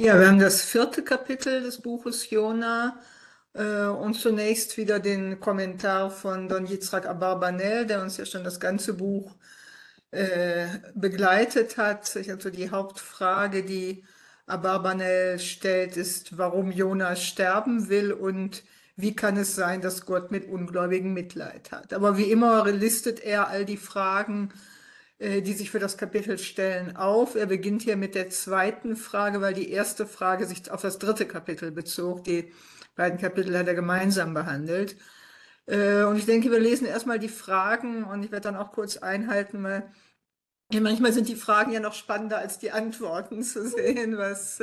Ja, wir haben das vierte Kapitel des Buches Jona und zunächst wieder den Kommentar von Don Yitzhak Abarbanel, der uns ja schon das ganze Buch begleitet hat. Also die Hauptfrage, die Abarbanel stellt, ist, warum Jona sterben will und wie kann es sein, dass Gott mit Ungläubigen Mitleid hat. Aber wie immer listet er all die Fragen, die sich für das Kapitel stellen, auf. Er beginnt hier mit der zweiten Frage, weil die erste Frage sich auf das dritte Kapitel bezog. Die beiden Kapitel hat er gemeinsam behandelt. Und ich denke, wir lesen erstmal die Fragen und ich werde dann auch kurz einhalten, weil ja, manchmal sind die Fragen ja noch spannender als die Antworten zu sehen,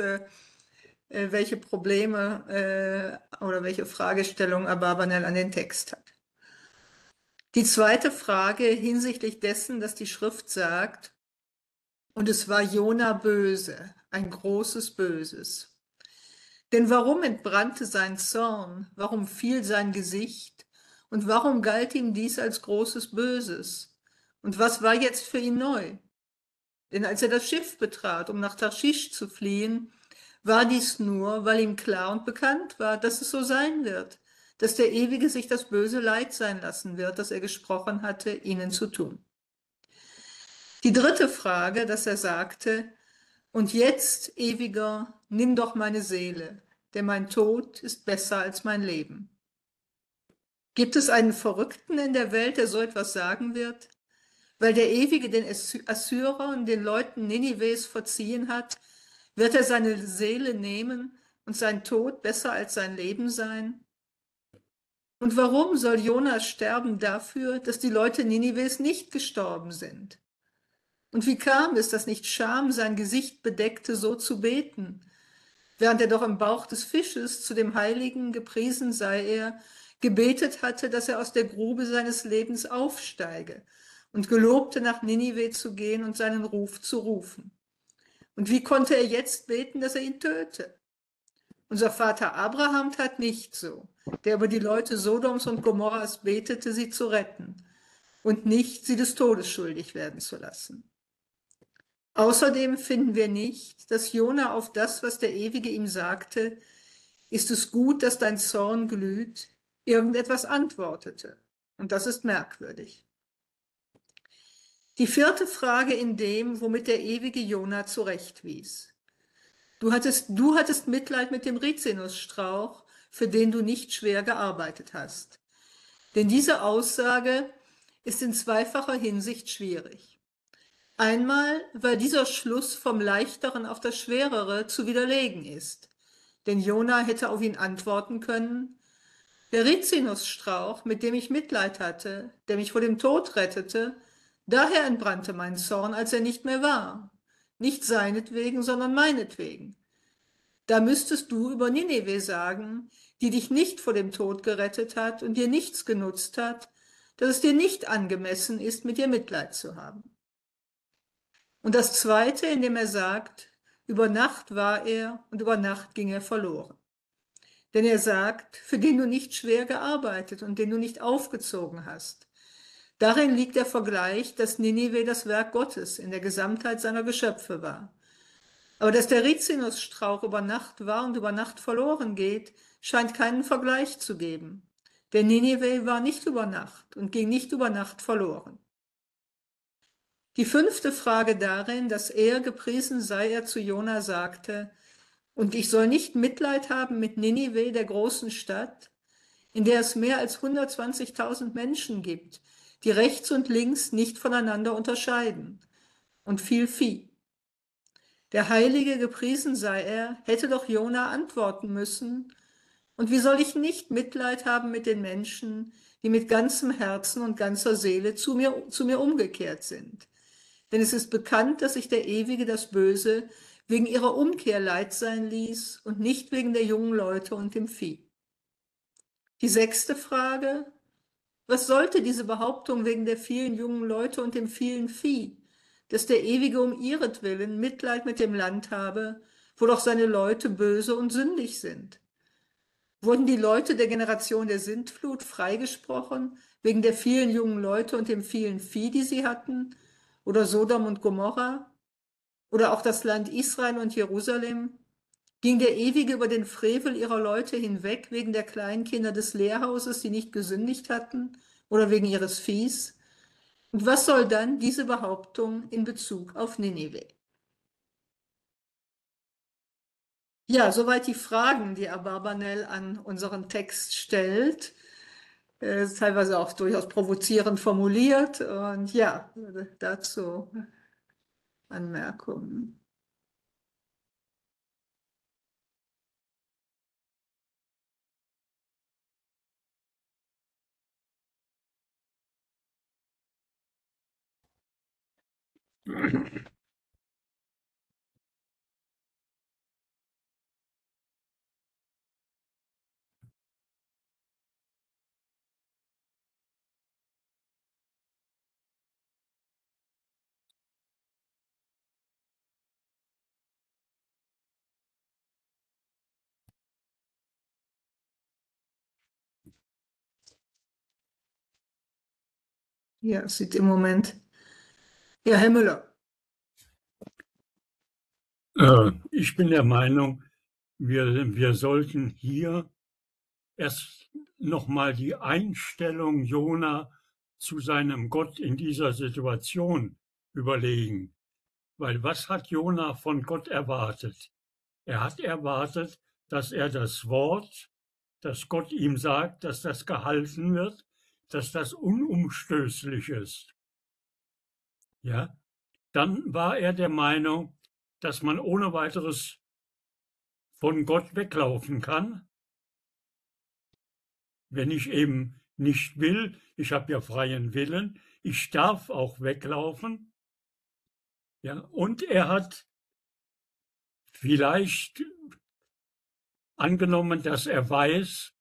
welche Probleme oder welche Fragestellungen Abarbanel an den Text hat. Die zweite Frage hinsichtlich dessen, dass die Schrift sagt, und es war Jona böse, ein großes Böses. Denn warum entbrannte sein Zorn? Warum fiel sein Gesicht? Und warum galt ihm dies als großes Böses? Und was war jetzt für ihn neu? Denn als er das Schiff betrat, um nach Tarschisch zu fliehen, war dies nur, weil ihm klar und bekannt war, dass es so sein wird, dass der Ewige sich das böse Leid sein lassen wird, das er gesprochen hatte, ihnen zu tun. Die dritte Frage, dass er sagte, und jetzt, Ewiger, nimm doch meine Seele, denn mein Tod ist besser als mein Leben. Gibt es einen Verrückten in der Welt, der so etwas sagen wird? Weil der Ewige den Assyrern, den Leuten Ninives verziehen hat, wird er seine Seele nehmen und sein Tod besser als sein Leben sein? Und warum soll Jonas sterben dafür, dass die Leute Ninives nicht gestorben sind? Und wie kam es, dass nicht Scham sein Gesicht bedeckte, so zu beten, während er doch im Bauch des Fisches zu dem Heiligen, gepriesen sei er, gebetet hatte, dass er aus der Grube seines Lebens aufsteige und gelobte, nach Ninive zu gehen und seinen Ruf zu rufen. Und wie konnte er jetzt beten, dass er ihn töte? Unser Vater Abraham tat nicht so, der über die Leute Sodoms und Gomorras betete, sie zu retten und nicht, sie des Todes schuldig werden zu lassen. Außerdem finden wir nicht, dass Jona auf das, was der Ewige ihm sagte, ist es gut, dass dein Zorn glüht, irgendetwas antwortete. Und das ist merkwürdig. Die vierte Frage in dem, womit der ewige Jona zurechtwies. Du hattest Mitleid mit dem Rizinusstrauch, für den du nicht schwer gearbeitet hast. Denn diese Aussage ist in zweifacher Hinsicht schwierig. Einmal, weil dieser Schluss vom Leichteren auf das Schwerere zu widerlegen ist. Denn Jona hätte auf ihn antworten können, der Rizinusstrauch, mit dem ich Mitleid hatte, der mich vor dem Tod rettete, daher entbrannte mein Zorn, als er nicht mehr war. Nicht seinetwegen, sondern meinetwegen. Da müsstest du über Ninive sagen, die dich nicht vor dem Tod gerettet hat und dir nichts genutzt hat, dass es dir nicht angemessen ist, mit dir Mitleid zu haben. Und das Zweite, indem er sagt, über Nacht war er und über Nacht ging er verloren. Denn er sagt, für den du nicht schwer gearbeitet und den du nicht aufgezogen hast. Darin liegt der Vergleich, dass Ninive das Werk Gottes in der Gesamtheit seiner Geschöpfe war. Aber dass der Rizinusstrauch über Nacht war und über Nacht verloren geht, scheint keinen Vergleich zu geben. Denn Ninive war nicht über Nacht und ging nicht über Nacht verloren. Die fünfte Frage darin, dass er, gepriesen sei er, zu Jona sagte, und ich soll nicht Mitleid haben mit Ninive, der großen Stadt, in der es mehr als 120.000 Menschen gibt, die rechts und links nicht voneinander unterscheiden, und viel Vieh. Der Heilige, gepriesen sei er, hätte doch Jona antworten müssen, und wie soll ich nicht Mitleid haben mit den Menschen, die mit ganzem Herzen und ganzer Seele zu mir umgekehrt sind? Denn es ist bekannt, dass sich der Ewige das Böse wegen ihrer Umkehr leid sein ließ und nicht wegen der jungen Leute und dem Vieh. Die sechste Frage: Was sollte diese Behauptung wegen der vielen jungen Leute und dem vielen Vieh, dass der Ewige um ihretwillen Mitleid mit dem Land habe, wo doch seine Leute böse und sündig sind? Wurden die Leute der Generation der Sintflut freigesprochen wegen der vielen jungen Leute und dem vielen Vieh, die sie hatten? Oder Sodom und Gomorra? Oder auch das Land Israel und Jerusalem? Ging der Ewige über den Frevel ihrer Leute hinweg wegen der Kleinkinder des Lehrhauses, die nicht gesündigt hatten, oder wegen ihres Viehs? Und was soll dann diese Behauptung in Bezug auf Ninive? Ja, soweit die Fragen, die Abarbanel an unseren Text stellt. Teilweise auch durchaus provozierend formuliert. Und ja, dazu Anmerkungen. Ja, es sieht im Moment. Ja, Herr Müller. Ich bin der Meinung, wir sollten hier erst nochmal die Einstellung Jona zu seinem Gott in dieser Situation überlegen. Weil was hat Jona von Gott erwartet? Er hat erwartet, dass er das Wort, das Gott ihm sagt, dass das gehalten wird, dass das unumstößlich ist. Ja, dann war er der Meinung, dass man ohne weiteres von Gott weglaufen kann, wenn ich eben nicht will. Ich habe ja freien Willen. Ich darf auch weglaufen. Ja, und er hat vielleicht angenommen, dass er weiß,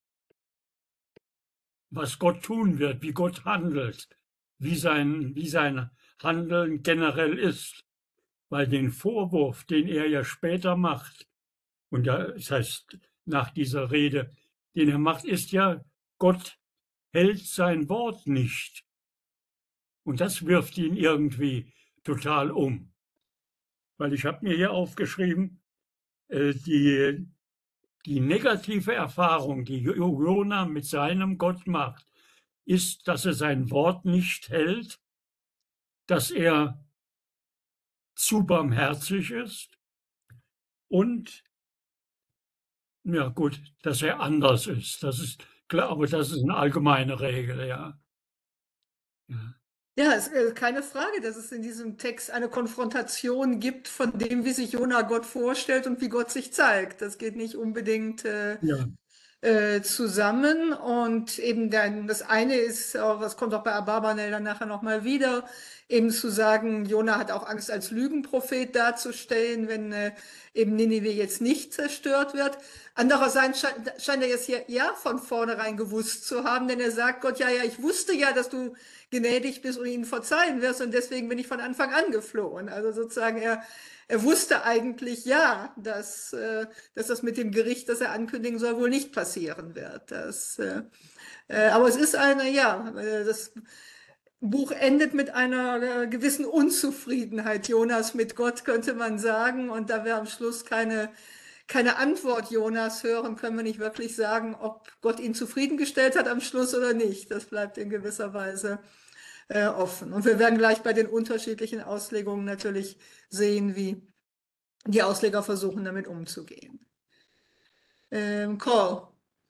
was Gott tun wird, wie Gott handelt, wie sein Handeln generell ist. Weil den Vorwurf, den er ja später macht, und das heißt nach dieser Rede, den er macht, ist ja, Gott hält sein Wort nicht. Und das wirft ihn irgendwie total um. Weil ich habe mir hier aufgeschrieben, die negative Erfahrung, die Jona mit seinem Gott macht, ist, dass er sein Wort nicht hält, dass er zu barmherzig ist und, ja gut, dass er anders ist. Das ist klar, aber das ist eine allgemeine Regel, ja. Ja. Ja, es ist keine Frage, dass es in diesem Text eine Konfrontation gibt von dem, wie sich Jona Gott vorstellt und wie Gott sich zeigt. Das geht nicht unbedingt Ja. zusammen. Und eben dann, das eine ist, auch, das kommt auch bei Abarbanel dann nachher nochmal wieder, eben zu sagen, Jona hat auch Angst, als Lügenprophet dazustehen, wenn eben Ninive jetzt nicht zerstört wird. Andererseits scheint er jetzt hier ja von vornherein gewusst zu haben, denn er sagt Gott, ja, ja, ich wusste ja, dass du gnädig bist und ihnen verzeihen wirst und deswegen bin ich von Anfang an geflohen. Also sozusagen er wusste eigentlich ja, dass das mit dem Gericht, das er ankündigen soll, wohl nicht passieren wird. Aber es ist das Buch endet mit einer gewissen Unzufriedenheit Jonas mit Gott, könnte man sagen. Und da wir am Schluss keine Antwort Jonas hören, können wir nicht wirklich sagen, ob Gott ihn zufriedengestellt hat am Schluss oder nicht. Das bleibt in gewisser Weise offen. Und wir werden gleich bei den unterschiedlichen Auslegungen natürlich sehen, wie die Ausleger versuchen, damit umzugehen. Call.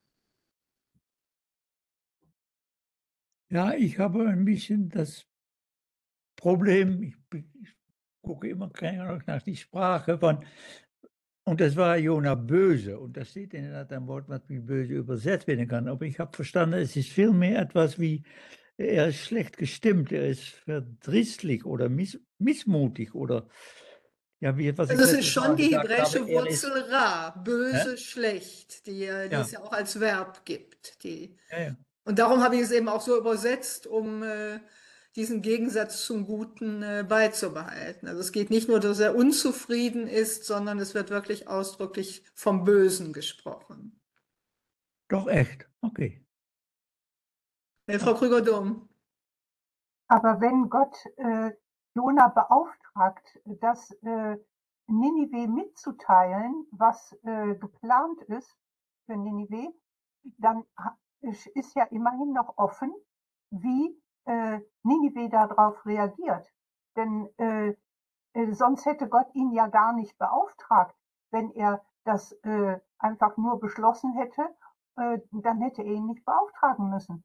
Ja, ich habe ein bisschen das Problem, ich gucke immer gerne nach die Sprache von, und das war Jona böse. Und da steht inderdaad ein Wort, was wie böse übersetzt werden kann. Aber ich habe verstanden, es ist vielmehr etwas wie, er ist schlecht gestimmt, er ist verdrießlich oder missmutig oder, ja, was ich Also es ist letztes Mal schon die gesagt habe, hebräische er ist, Wurzel ra, hä? böse, schlecht, die Ja, es ja auch als Verb gibt. ja, ja. Und darum habe ich es eben auch so übersetzt, um diesen Gegensatz zum Guten beizubehalten. Also es geht nicht nur, dass er unzufrieden ist, sondern es wird wirklich ausdrücklich vom Bösen gesprochen. Doch echt, okay. Frau Krüger-Dumm. Aber wenn Gott Jona beauftragt, dass Ninive mitzuteilen, was geplant ist für Ninive, dann ist ja immerhin noch offen, wie Ninive darauf reagiert. Denn sonst hätte Gott ihn ja gar nicht beauftragt. Wenn er das einfach nur beschlossen hätte, dann hätte er ihn nicht beauftragen müssen.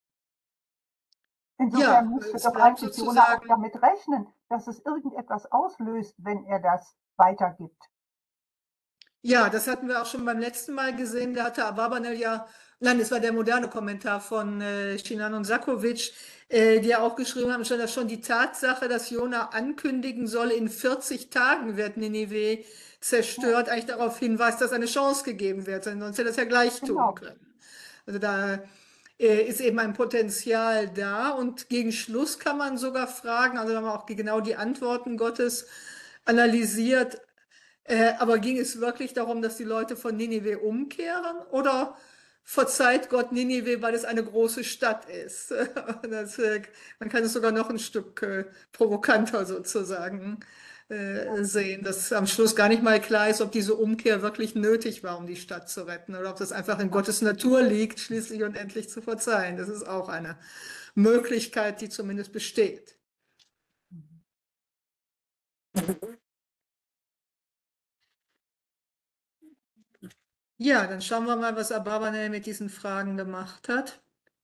Insofern Ja, müsste es doch bleibt eigentlich Jona auch sozusagen, damit rechnen, dass es irgendetwas auslöst, wenn er das weitergibt. ja, das hatten wir auch schon beim letzten Mal gesehen. Da hatte Abarbanel ja, nein, das war der moderne Kommentar von Sinan und Sakovic, die ja auch geschrieben haben, dass schon die Tatsache, dass Jona ankündigen soll, in 40 Tagen wird Ninive zerstört, eigentlich darauf hinweist, dass eine Chance gegeben wird, sonst hätte er das ja gleich tun Genau. können. Also da ist eben ein Potenzial da und gegen Schluss kann man sogar fragen, also wenn man auch genau die Antworten Gottes analysiert, aber ging es wirklich darum, dass die Leute von Ninive umkehren oder verzeiht Gott Ninive, weil es eine große Stadt ist? Das, man kann es sogar noch ein Stück provokanter sozusagen sehen, dass am Schluss gar nicht mal klar ist, ob diese Umkehr wirklich nötig war, um die Stadt zu retten oder ob das einfach in Gottes Natur liegt, schließlich und endlich zu verzeihen. Das ist auch eine Möglichkeit, die zumindest besteht. Ja, dann schauen wir mal, was Abarbanel mit diesen Fragen gemacht hat.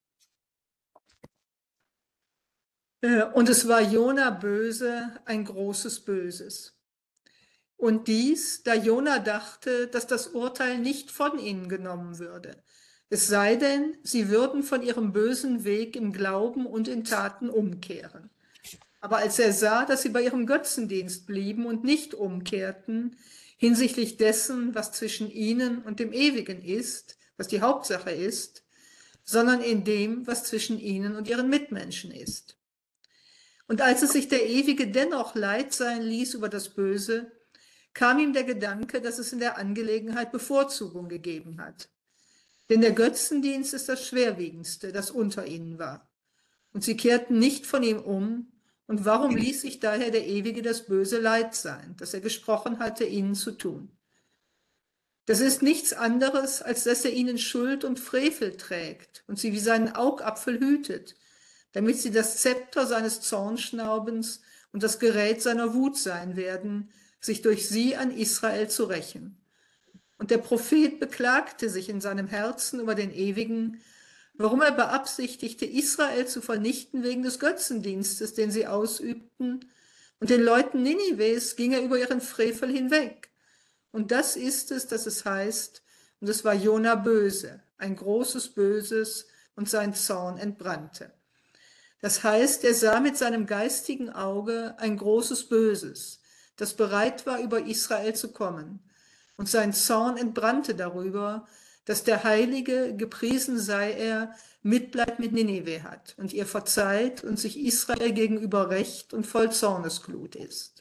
Und es war Jona böse, ein großes Böses. Und dies, da Jona dachte, dass das Urteil nicht von ihnen genommen würde. Es sei denn, sie würden von ihrem bösen Weg im Glauben und in Taten umkehren. Aber als er sah, dass sie bei ihrem Götzendienst blieben und nicht umkehrten, hinsichtlich dessen, was zwischen ihnen und dem Ewigen ist, was die Hauptsache ist, sondern in dem, was zwischen ihnen und ihren Mitmenschen ist. Und als es sich der Ewige dennoch leid sein ließ über das Böse, kam ihm der Gedanke, dass es in der Angelegenheit Bevorzugung gegeben hat. Denn der Götzendienst ist das Schwerwiegendste, das unter ihnen war. Und sie kehrten nicht von ihm um. Und warum ließ sich daher der Ewige das böse Leid sein, das er gesprochen hatte, ihnen zu tun? Das ist nichts anderes, als dass er ihnen Schuld und Frevel trägt und sie wie seinen Augapfel hütet, damit sie das Zepter seines Zornschnaubens und das Gerät seiner Wut sein werden, sich durch sie an Israel zu rächen. Und der Prophet beklagte sich in seinem Herzen über den Ewigen, warum er beabsichtigte, Israel zu vernichten wegen des Götzendienstes, den sie ausübten. Und den Leuten Ninives ging er über ihren Frevel hinweg. Und das ist es, dass es heißt, und es war Jona böse, ein großes Böses, und sein Zorn entbrannte. Das heißt, er sah mit seinem geistigen Auge ein großes Böses, das bereit war, über Israel zu kommen. Und sein Zorn entbrannte darüber, dass der Heilige, gepriesen sei er, Mitleid mit Ninive hat und ihr verzeiht und sich Israel gegenüber recht und voll Zornesglut ist.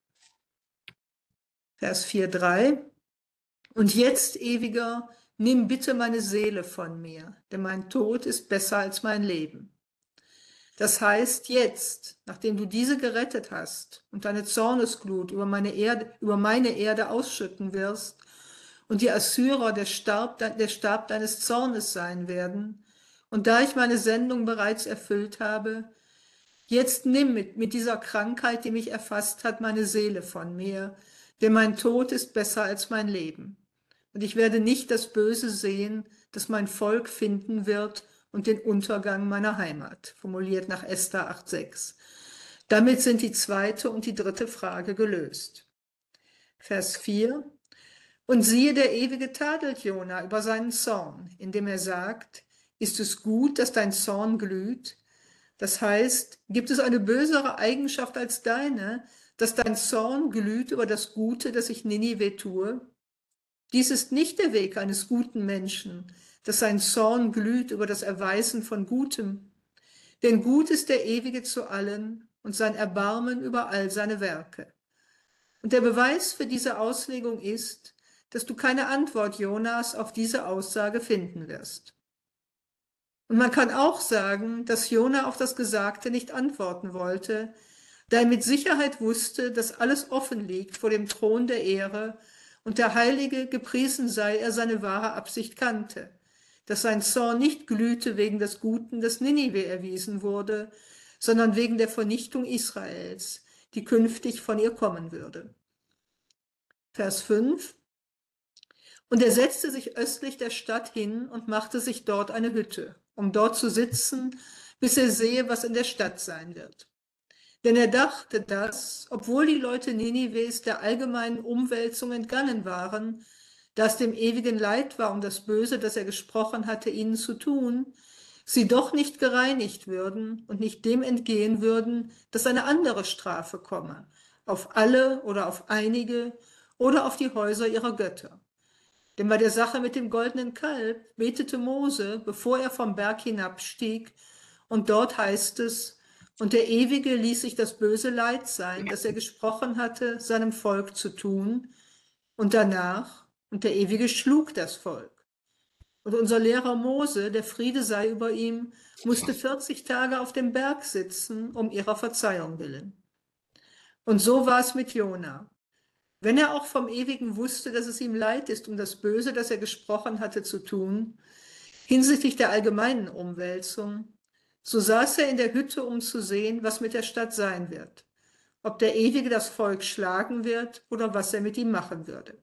Vers 4,3. Und jetzt, Ewiger, nimm bitte meine Seele von mir, denn mein Tod ist besser als mein Leben. Das heißt, jetzt, nachdem du diese gerettet hast und deine Zornesglut über meine Erde ausschütten wirst und die Assyrer der Stab deines Zornes sein werden, und da ich meine Sendung bereits erfüllt habe, jetzt nimm mit dieser Krankheit, die mich erfasst hat, meine Seele von mir, denn mein Tod ist besser als mein Leben. Und ich werde nicht das Böse sehen, das mein Volk finden wird, und den Untergang meiner Heimat, formuliert nach Esther 8,6. Damit sind die zweite und die dritte Frage gelöst. Vers 4. Und siehe, der Ewige tadelt Jona über seinen Zorn, indem er sagt, ist es gut, dass dein Zorn glüht? Das heißt, gibt es eine bösere Eigenschaft als deine, dass dein Zorn glüht über das Gute, das ich Ninive tue? Dies ist nicht der Weg eines guten Menschen, dass sein Zorn glüht über das Erweisen von Gutem. Denn gut ist der Ewige zu allen und sein Erbarmen über all seine Werke. Und der Beweis für diese Auslegung ist, dass du keine Antwort Jonas auf diese Aussage finden wirst. Und man kann auch sagen, dass Jona auf das Gesagte nicht antworten wollte, da er mit Sicherheit wusste, dass alles offen liegt vor dem Thron der Ehre und der Heilige, gepriesen sei er, seine wahre Absicht kannte, dass sein Zorn nicht glühte wegen des Guten, das Ninive erwiesen wurde, sondern wegen der Vernichtung Israels, die künftig von ihr kommen würde. Vers 5. Und er setzte sich östlich der Stadt hin und machte sich dort eine Hütte, um dort zu sitzen, bis er sehe, was in der Stadt sein wird. Denn er dachte, dass, obwohl die Leute Ninives der allgemeinen Umwälzung entgangen waren, da es dem ewigen Leid war um das Böse, das er gesprochen hatte, ihnen zu tun, sie doch nicht gereinigt würden und nicht dem entgehen würden, dass eine andere Strafe komme, auf alle oder auf einige oder auf die Häuser ihrer Götter. Denn bei der Sache mit dem goldenen Kalb betete Mose, bevor er vom Berg hinabstieg, und dort heißt es, und der Ewige ließ sich das böse Leid sein, das er gesprochen hatte, seinem Volk zu tun, und danach, und der Ewige schlug das Volk. Und unser Lehrer Mose, der Friede sei über ihm, musste 40 Tage auf dem Berg sitzen, um ihrer Verzeihung willen. Und so war es mit Jona. Wenn er auch vom Ewigen wusste, dass es ihm leid ist, um das Böse, das er gesprochen hatte, zu tun, hinsichtlich der allgemeinen Umwälzung, so saß er in der Hütte, um zu sehen, was mit der Stadt sein wird, ob der Ewige das Volk schlagen wird oder was er mit ihm machen würde.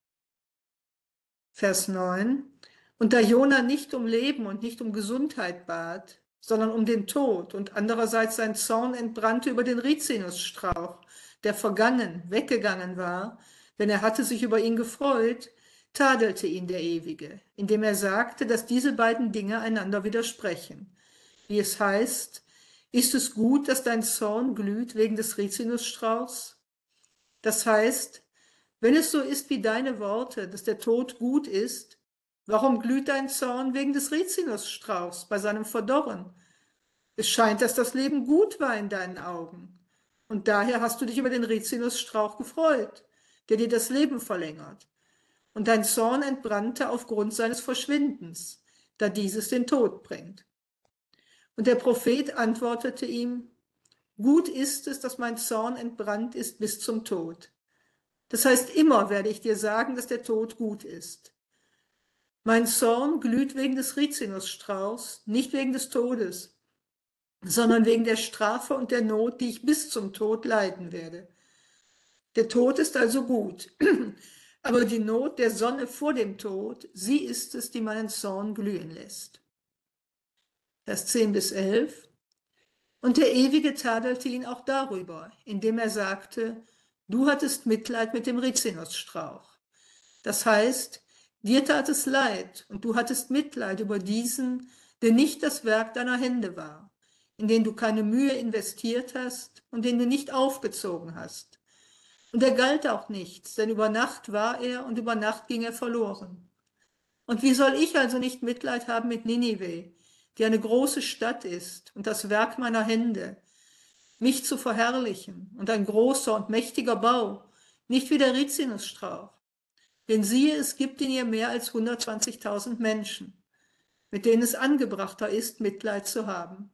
Vers 9. Und da Jona nicht um Leben und nicht um Gesundheit bat, sondern um den Tod und andererseits sein Zorn entbrannte über den Rizinusstrauch, der weggegangen war, denn er hatte sich über ihn gefreut, tadelte ihn der Ewige, indem er sagte, dass diese beiden Dinge einander widersprechen. Wie es heißt, ist es gut, dass dein Zorn glüht wegen des Rizinusstrauchs? Das heißt, wenn es so ist wie deine Worte, dass der Tod gut ist, warum glüht dein Zorn wegen des Rizinusstrauchs bei seinem Verdorren? Es scheint, dass das Leben gut war in deinen Augen. Und daher hast du dich über den Rizinusstrauch gefreut, der dir das Leben verlängert. Und dein Zorn entbrannte aufgrund seines Verschwindens, da dieses den Tod bringt. Und der Prophet antwortete ihm, gut ist es, dass mein Zorn entbrannt ist bis zum Tod. Das heißt, immer werde ich dir sagen, dass der Tod gut ist. Mein Zorn glüht wegen des Rizinusstrauchs, nicht wegen des Todes, sondern wegen der Strafe und der Not, die ich bis zum Tod leiden werde. Der Tod ist also gut, aber die Not der Sonne vor dem Tod, sie ist es, die meinen Zorn glühen lässt. Vers 10 bis 11. Und der Ewige tadelte ihn auch darüber, indem er sagte, du hattest Mitleid mit dem Rizinusstrauch. Das heißt, dir tat es leid und du hattest Mitleid über diesen, der nicht das Werk deiner Hände war, in den du keine Mühe investiert hast und den du nicht aufgezogen hast. Und er galt auch nichts, denn über Nacht war er und über Nacht ging er verloren. Und wie soll ich also nicht Mitleid haben mit Ninive, die eine große Stadt ist und das Werk meiner Hände, mich zu verherrlichen und ein großer und mächtiger Bau, nicht wie der Rizinusstrauch. Denn siehe, es gibt in ihr mehr als 120.000 Menschen, mit denen es angebrachter ist, Mitleid zu haben.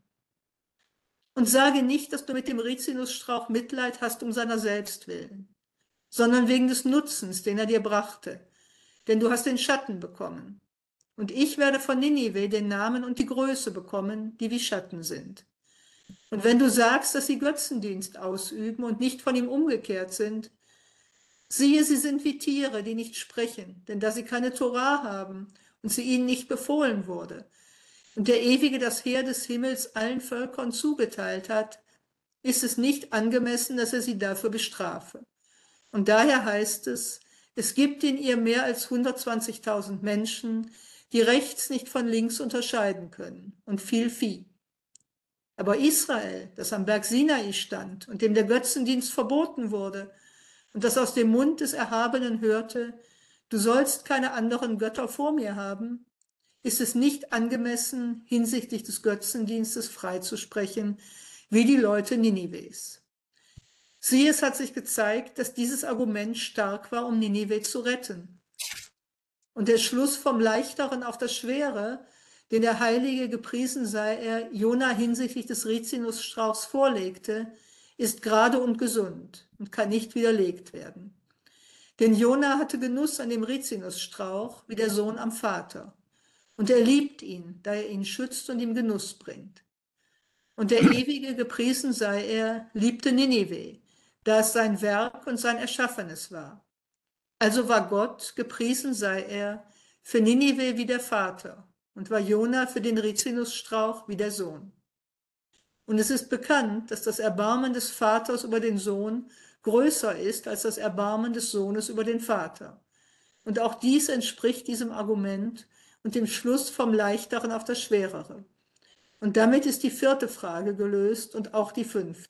Und sage nicht, dass du mit dem Rizinusstrauch Mitleid hast um seiner selbst willen, sondern wegen des Nutzens, den er dir brachte, denn du hast den Schatten bekommen. Und ich werde von Ninive den Namen und die Größe bekommen, die wie Schatten sind. Und wenn du sagst, dass sie Götzendienst ausüben und nicht von ihm umgekehrt sind, siehe, sie sind wie Tiere, die nicht sprechen, denn da sie keine Torah haben und sie ihnen nicht befohlen wurde, und der Ewige das Heer des Himmels allen Völkern zugeteilt hat, ist es nicht angemessen, dass er sie dafür bestrafe. Und daher heißt es, es gibt in ihr mehr als 120.000 Menschen, die rechts nicht von links unterscheiden können, und viel Vieh. Aber Israel, das am Berg Sinai stand und dem der Götzendienst verboten wurde, und das aus dem Mund des Erhabenen hörte, du sollst keine anderen Götter vor mir haben, ist es nicht angemessen, hinsichtlich des Götzendienstes freizusprechen, wie die Leute Ninives. Siehe, es hat sich gezeigt, dass dieses Argument stark war, um Ninive zu retten. Und der Schluss vom Leichteren auf das Schwere, den der Heilige, gepriesen sei er, Jona hinsichtlich des Rizinusstrauchs vorlegte, ist gerade und gesund und kann nicht widerlegt werden. Denn Jona hatte Genuss an dem Rizinusstrauch wie der Sohn am Vater. Und er liebt ihn, da er ihn schützt und ihm Genuss bringt. Und der Ewige, gepriesen sei er, liebte Ninive, da es sein Werk und sein Erschaffenes war. Also war Gott, gepriesen sei er, für Ninive wie der Vater und war Jona für den Rizinusstrauch wie der Sohn. Und es ist bekannt, dass das Erbarmen des Vaters über den Sohn größer ist als das Erbarmen des Sohnes über den Vater. Und auch dies entspricht diesem Argument und dem Schluss vom Leichteren auf das Schwerere. Und damit ist die 4. Frage gelöst und auch die 5.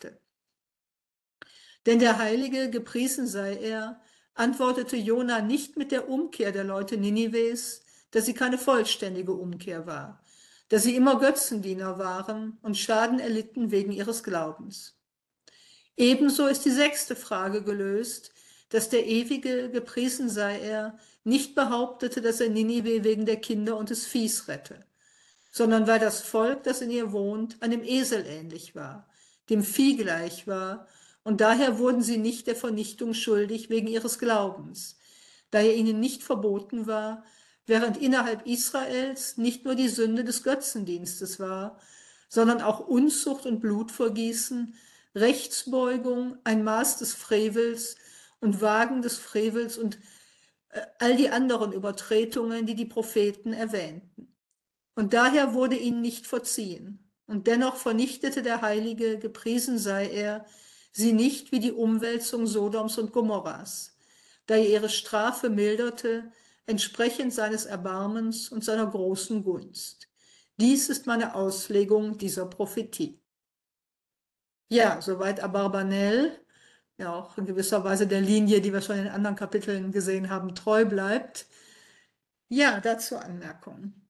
Denn der Heilige, gepriesen sei er, antwortete Jona nicht mit der Umkehr der Leute Ninives, dass sie keine vollständige Umkehr war, dass sie immer Götzendiener waren und Schaden erlitten wegen ihres Glaubens. Ebenso ist die 6. Frage gelöst, dass der Ewige, gepriesen sei er, nicht behauptete, dass er Ninive wegen der Kinder und des Viehs rette, sondern weil das Volk, das in ihr wohnt, einem Esel ähnlich war, dem Vieh gleich war, und daher wurden sie nicht der Vernichtung schuldig wegen ihres Glaubens, da er ihnen nicht verboten war, während innerhalb Israels nicht nur die Sünde des Götzendienstes war, sondern auch Unzucht und Blutvergießen, Rechtsbeugung, ein Maß des Frevels und Wagen des Frevels und all die anderen Übertretungen, die die Propheten erwähnten. Und daher wurde ihnen nicht verziehen. Und dennoch vernichtete der Heilige, gepriesen sei er, sie nicht wie die Umwälzung Sodoms und Gomorras, da er ihre Strafe milderte, entsprechend seines Erbarmens und seiner großen Gunst. Dies ist meine Auslegung dieser Prophetie. Ja, soweit Abarbanel, ja auch in gewisser Weise der Linie, die wir schon in anderen Kapiteln gesehen haben, treu bleibt. Ja, dazu Anmerkungen.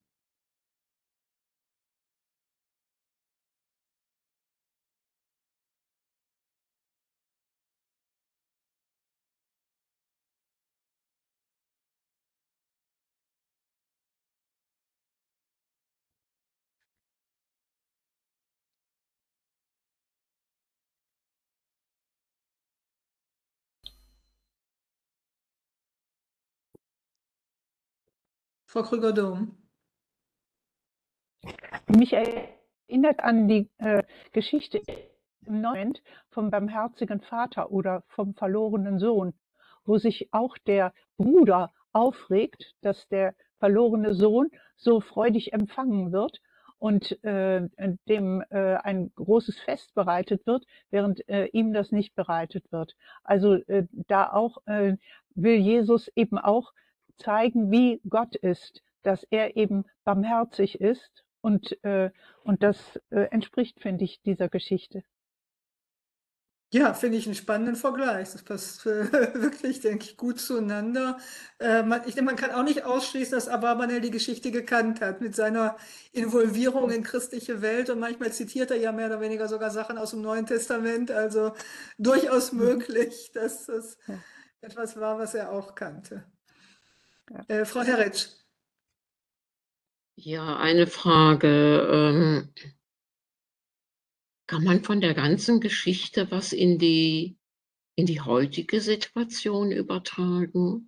Frau Krüger-Dom. Mich erinnert an die Geschichte im Neuen vom barmherzigen Vater oder vom verlorenen Sohn, wo sich auch der Bruder aufregt, dass der verlorene Sohn so freudig empfangen wird und dem ein großes Fest bereitet wird, während ihm das nicht bereitet wird. Also da auch will Jesus eben auch zeigen, wie Gott ist, dass er eben barmherzig ist und das entspricht, finde ich, dieser Geschichte. Ja, finde ich einen spannenden Vergleich. Das passt wirklich, denke ich, gut zueinander. Ich denke, man kann auch nicht ausschließen, dass Abarbanel die Geschichte gekannt hat mit seiner Involvierung in christliche Welt. Und manchmal zitiert er ja mehr oder weniger sogar Sachen aus dem Neuen Testament. Also durchaus möglich, dass das Ja. etwas war, was er auch kannte. Ja. Frau Herretsch. Ja, eine Frage. Kann man von der ganzen Geschichte was in die heutige Situation übertragen?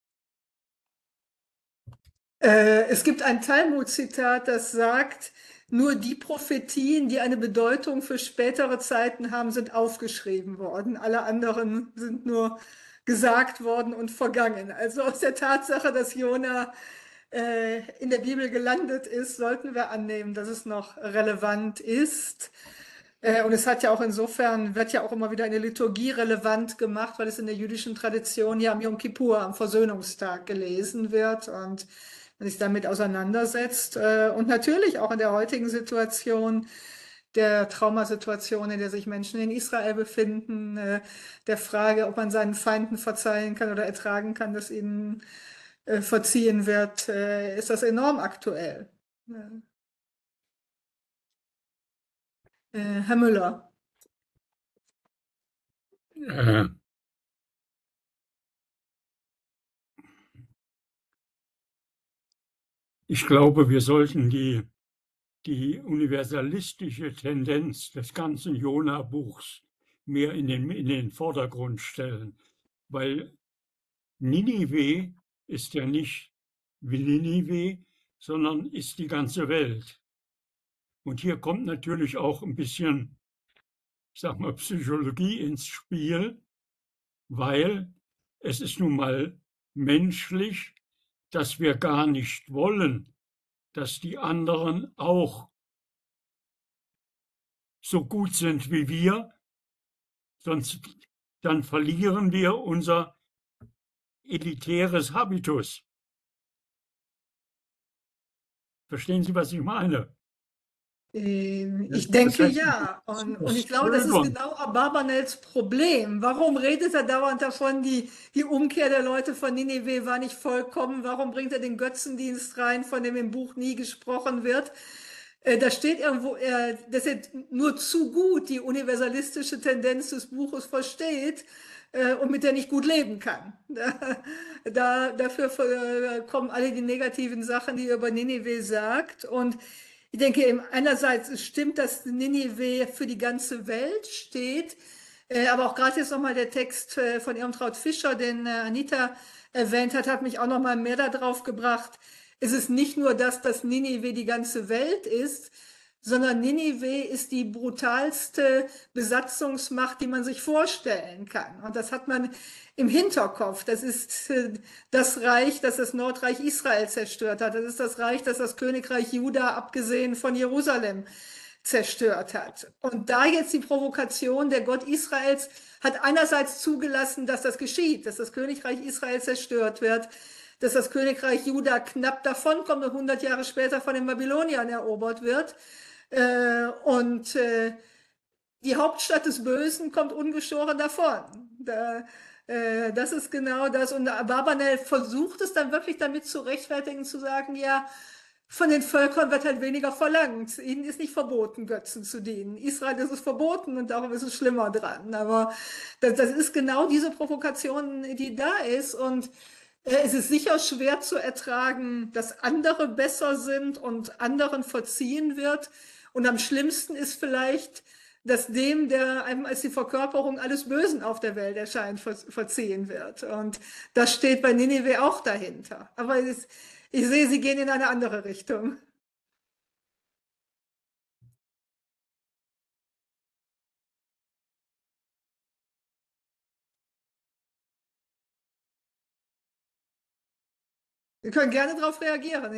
Es gibt ein Talmud-Zitat, das sagt, nur die Prophetien, die eine Bedeutung für spätere Zeiten haben, sind aufgeschrieben worden. Alle anderen sind nur gesagt worden und vergangen. Also aus der Tatsache, dass Jona in der Bibel gelandet ist, sollten wir annehmen, dass es noch relevant ist. Und es hat ja auch insofern, wird ja auch immer wieder eine Liturgie relevant gemacht, weil es in der jüdischen Tradition ja am Yom Kippur, am Versöhnungstag gelesen wird und man sich damit auseinandersetzt. Und natürlich auch in der heutigen Situation, der Traumasituation, in der sich Menschen in Israel befinden, der Frage, ob man seinen Feinden verzeihen kann oder ertragen kann, dass ihnen verziehen wird, ist das enorm aktuell. Herr Müller. Äh, Ich glaube, wir sollten die universalistische Tendenz des ganzen Jona-Buchs mehr in den Vordergrund stellen, weil Ninive ist ja nicht wie Ninive, sondern ist die ganze Welt. Und hier kommt natürlich auch ein bisschen, ich sag mal, Psychologie ins Spiel, weil es ist nun mal menschlich, dass wir gar nicht wollen, dass die anderen auch so gut sind wie wir, sonst dann verlieren wir unser elitäres Habitus. Verstehen Sie, was ich meine? Ich Das denke heißt, ja. Und ich das glaube, das ist Zögern. genau Abarbanels Problem. Warum redet er dauernd davon, die Umkehr der Leute von Ninive war nicht vollkommen? Warum bringt er den Götzendienst rein, von dem im Buch nie gesprochen wird? Da steht irgendwo, dass er nur zu gut die universalistische Tendenz des Buches versteht und mit der nicht gut leben kann. Dafür kommen alle die negativen Sachen, die er über Ninive sagt. Und ich denke, einerseits es stimmt, dass Ninive für die ganze Welt steht, aber auch gerade jetzt nochmal der Text von Irmtraut Fischer, den Anita erwähnt hat mich auch nochmal mehr darauf gebracht. Es ist nicht nur das, dass Ninive die ganze Welt ist, sondern Ninive ist die brutalste Besatzungsmacht, die man sich vorstellen kann. Und das hat man im Hinterkopf. Das ist das Reich, das das Nordreich Israel zerstört hat. Das ist das Reich, das das Königreich Juda, abgesehen von Jerusalem, zerstört hat. Und da jetzt die Provokation, der Gott Israels hat einerseits zugelassen, dass das geschieht, dass das Königreich Israel zerstört wird, dass das Königreich Juda knapp davonkommt und 100 Jahre später von den Babyloniern erobert wird. Und die Hauptstadt des Bösen kommt ungeschoren davon. Das ist genau das. Und Abarbanel versucht es dann wirklich damit zu rechtfertigen, zu sagen, ja, von den Völkern wird halt weniger verlangt. Ihnen ist nicht verboten, Götzen zu dienen. Israel ist es verboten und darum ist es schlimmer dran. Aber das ist genau diese Provokation, die da ist. Und es ist sicher schwer zu ertragen, dass andere besser sind und anderen verziehen wird. Und am schlimmsten ist vielleicht, dass dem, der einem als die Verkörperung alles Bösen auf der Welt erscheint, verziehen wird. Und das steht bei Ninive auch dahinter. Aber ich sehe, Sie gehen in eine andere Richtung. Wir können gerne darauf reagieren.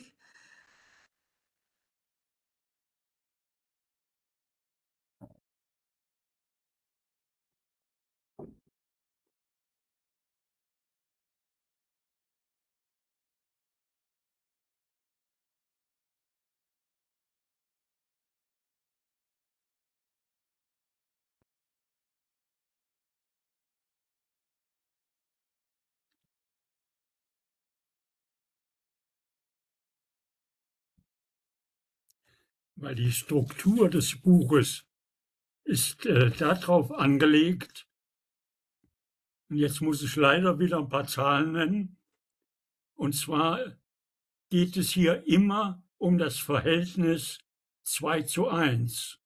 Weil die Struktur des Buches ist darauf angelegt, und jetzt muss ich leider wieder ein paar Zahlen nennen, und zwar geht es hier immer um das Verhältnis 2:1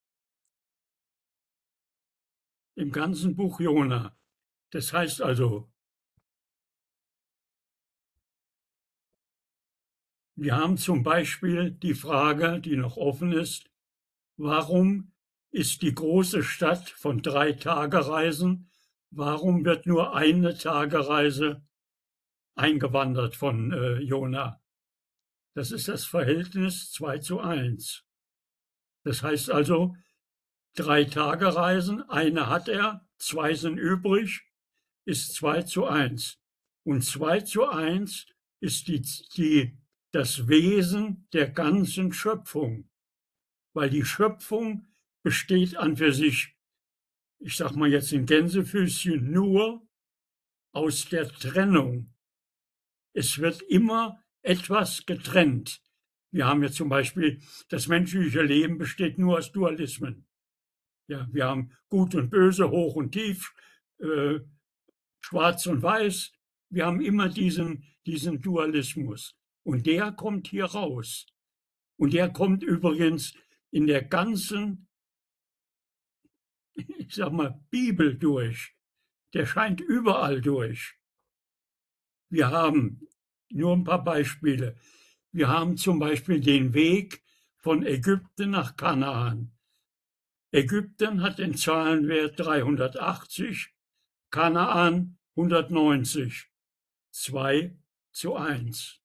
im ganzen Buch Jona. Das heißt also, wir haben zum Beispiel die Frage, die noch offen ist, warum ist die große Stadt von 3 Tagereisen, warum wird nur eine Tagereise eingewandert von Jona? Das ist das Verhältnis 2:1. Das heißt also, 3 Tagereisen, eine hat er, 2 sind übrig, ist 2:1. Und 2:1 ist das Wesen der ganzen Schöpfung. Weil die Schöpfung besteht an für sich, ich sag mal jetzt in Gänsefüßchen, nur aus der Trennung. Es wird immer etwas getrennt. Wir haben ja zum Beispiel, das menschliche Leben besteht nur aus Dualismen. Ja, wir haben Gut und Böse, Hoch und Tief, Schwarz und Weiß. Wir haben immer diesen Dualismus. Und der kommt hier raus. Und der kommt übrigens in der ganzen ich sag mal, Bibel durch. Der scheint überall durch. Wir haben nur ein paar Beispiele. Wir haben zum Beispiel den Weg von Ägypten nach Kanaan. Ägypten hat den Zahlenwert 380, Kanaan 190, 2:1.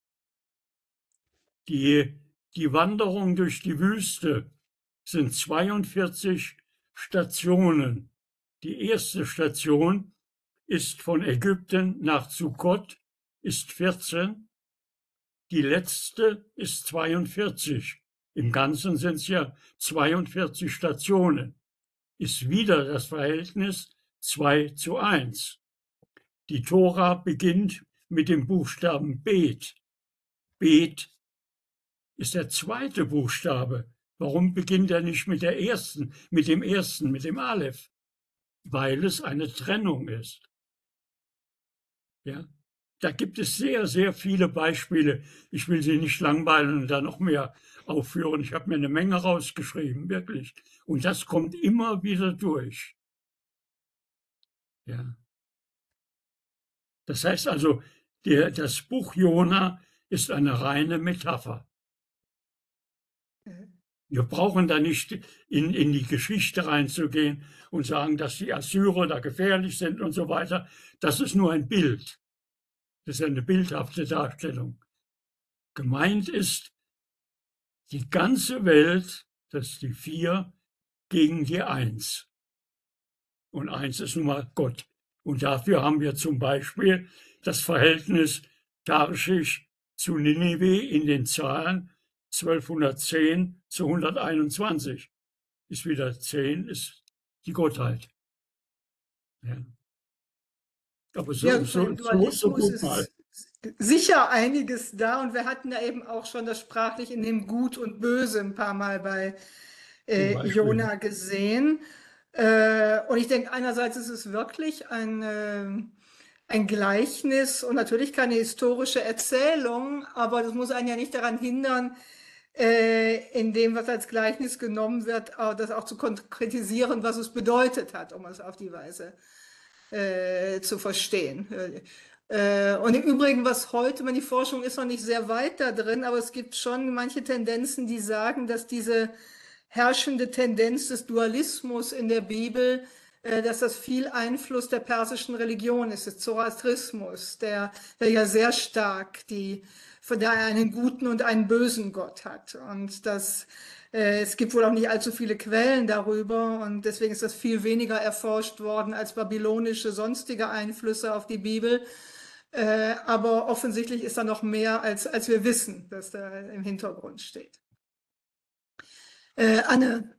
Die Wanderung durch die Wüste sind 42 Stationen. Die erste Station ist von Ägypten nach Sukkot, ist 14. Die letzte ist 42. Im Ganzen sind es ja 42 Stationen. Ist wieder das Verhältnis 2:1. Die Tora beginnt mit dem Buchstaben Bet. Bet ist der zweite Buchstabe. Warum beginnt er nicht mit dem ersten, mit dem Aleph? Weil es eine Trennung ist. Ja, da gibt es sehr, sehr viele Beispiele. Ich will sie nicht langweilen und da noch mehr aufführen. Ich habe mir eine Menge rausgeschrieben, wirklich. Und das kommt immer wieder durch. Ja. Das heißt also, das Buch Jona ist eine reine Metapher. Wir brauchen da nicht in die Geschichte reinzugehen und sagen, dass die Assyrer da gefährlich sind und so weiter. Das ist nur ein Bild. Das ist eine bildhafte Darstellung. Gemeint ist die ganze Welt, das ist die 4, gegen die 1. Und 1 ist nun mal Gott. Und dafür haben wir zum Beispiel das Verhältnis Tarschisch zu Ninive in den Zahlen 1210:121. Ist wieder 10, ist die Gottheit. Ja. Aber Ja, so beim Dualismus gut mal. ist sicher einiges da und wir hatten ja eben auch schon das sprachlich in dem Gut und Böse ein paar Mal bei Jona gesehen. Und ich denke, einerseits ist es wirklich ein Gleichnis und natürlich keine historische Erzählung, aber das muss einen ja nicht daran hindern, in dem, was als Gleichnis genommen wird, das auch zu konkretisieren, was es bedeutet hat, um es auf die Weise zu verstehen. Und im Übrigen, was heute, die Forschung ist noch nicht sehr weit da drin, aber es gibt schon manche Tendenzen, die sagen, dass diese herrschende Tendenz des Dualismus in der Bibel, dass das viel Einfluss der persischen Religion ist, des Zoroastrismus, der ja sehr stark von der er einen guten und einen bösen Gott hat. Und es gibt wohl auch nicht allzu viele Quellen darüber und deswegen ist das viel weniger erforscht worden als babylonische sonstige Einflüsse auf die Bibel. Aber offensichtlich ist da noch mehr, als wir wissen, dass da im Hintergrund steht. Anne.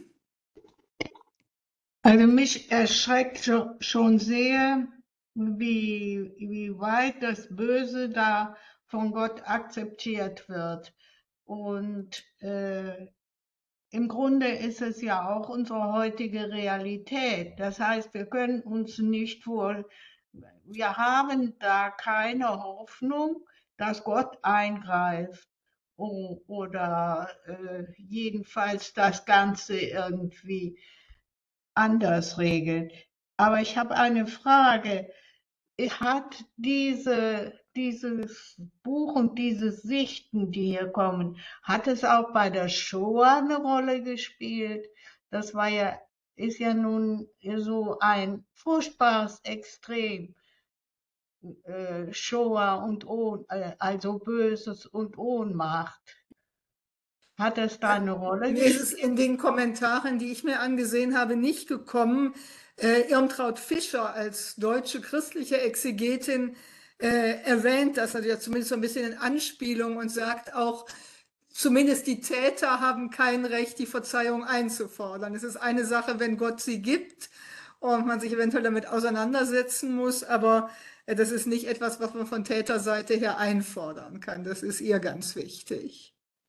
Also mich erschreckt schon sehr, wie weit das Böse da von Gott akzeptiert wird. Und im Grunde ist es ja auch unsere heutige Realität. Das heißt, wir können uns nicht wir haben da keine Hoffnung, dass Gott eingreift oder jedenfalls das Ganze irgendwie anders regelt. Aber ich habe eine Frage. Hat dieses Buch und diese Sichten, die hier kommen, hat es auch bei der Shoah eine Rolle gespielt? Das ist ja nun so ein furchtbares Extrem. Shoah und also Böses und Ohnmacht. Hat es da eine Rolle Mir ist es gespielt? in den Kommentaren, die ich mir angesehen habe, nicht gekommen. Irmtraut Fischer als deutsche christliche Exegetin erwähnt das, also ja zumindest so ein bisschen in Anspielung und sagt auch, zumindest die Täter haben kein Recht, die Verzeihung einzufordern. Es ist eine Sache, wenn Gott sie gibt und man sich eventuell damit auseinandersetzen muss, aber das ist nicht etwas, was man von Täterseite her einfordern kann. Das ist ihr ganz wichtig.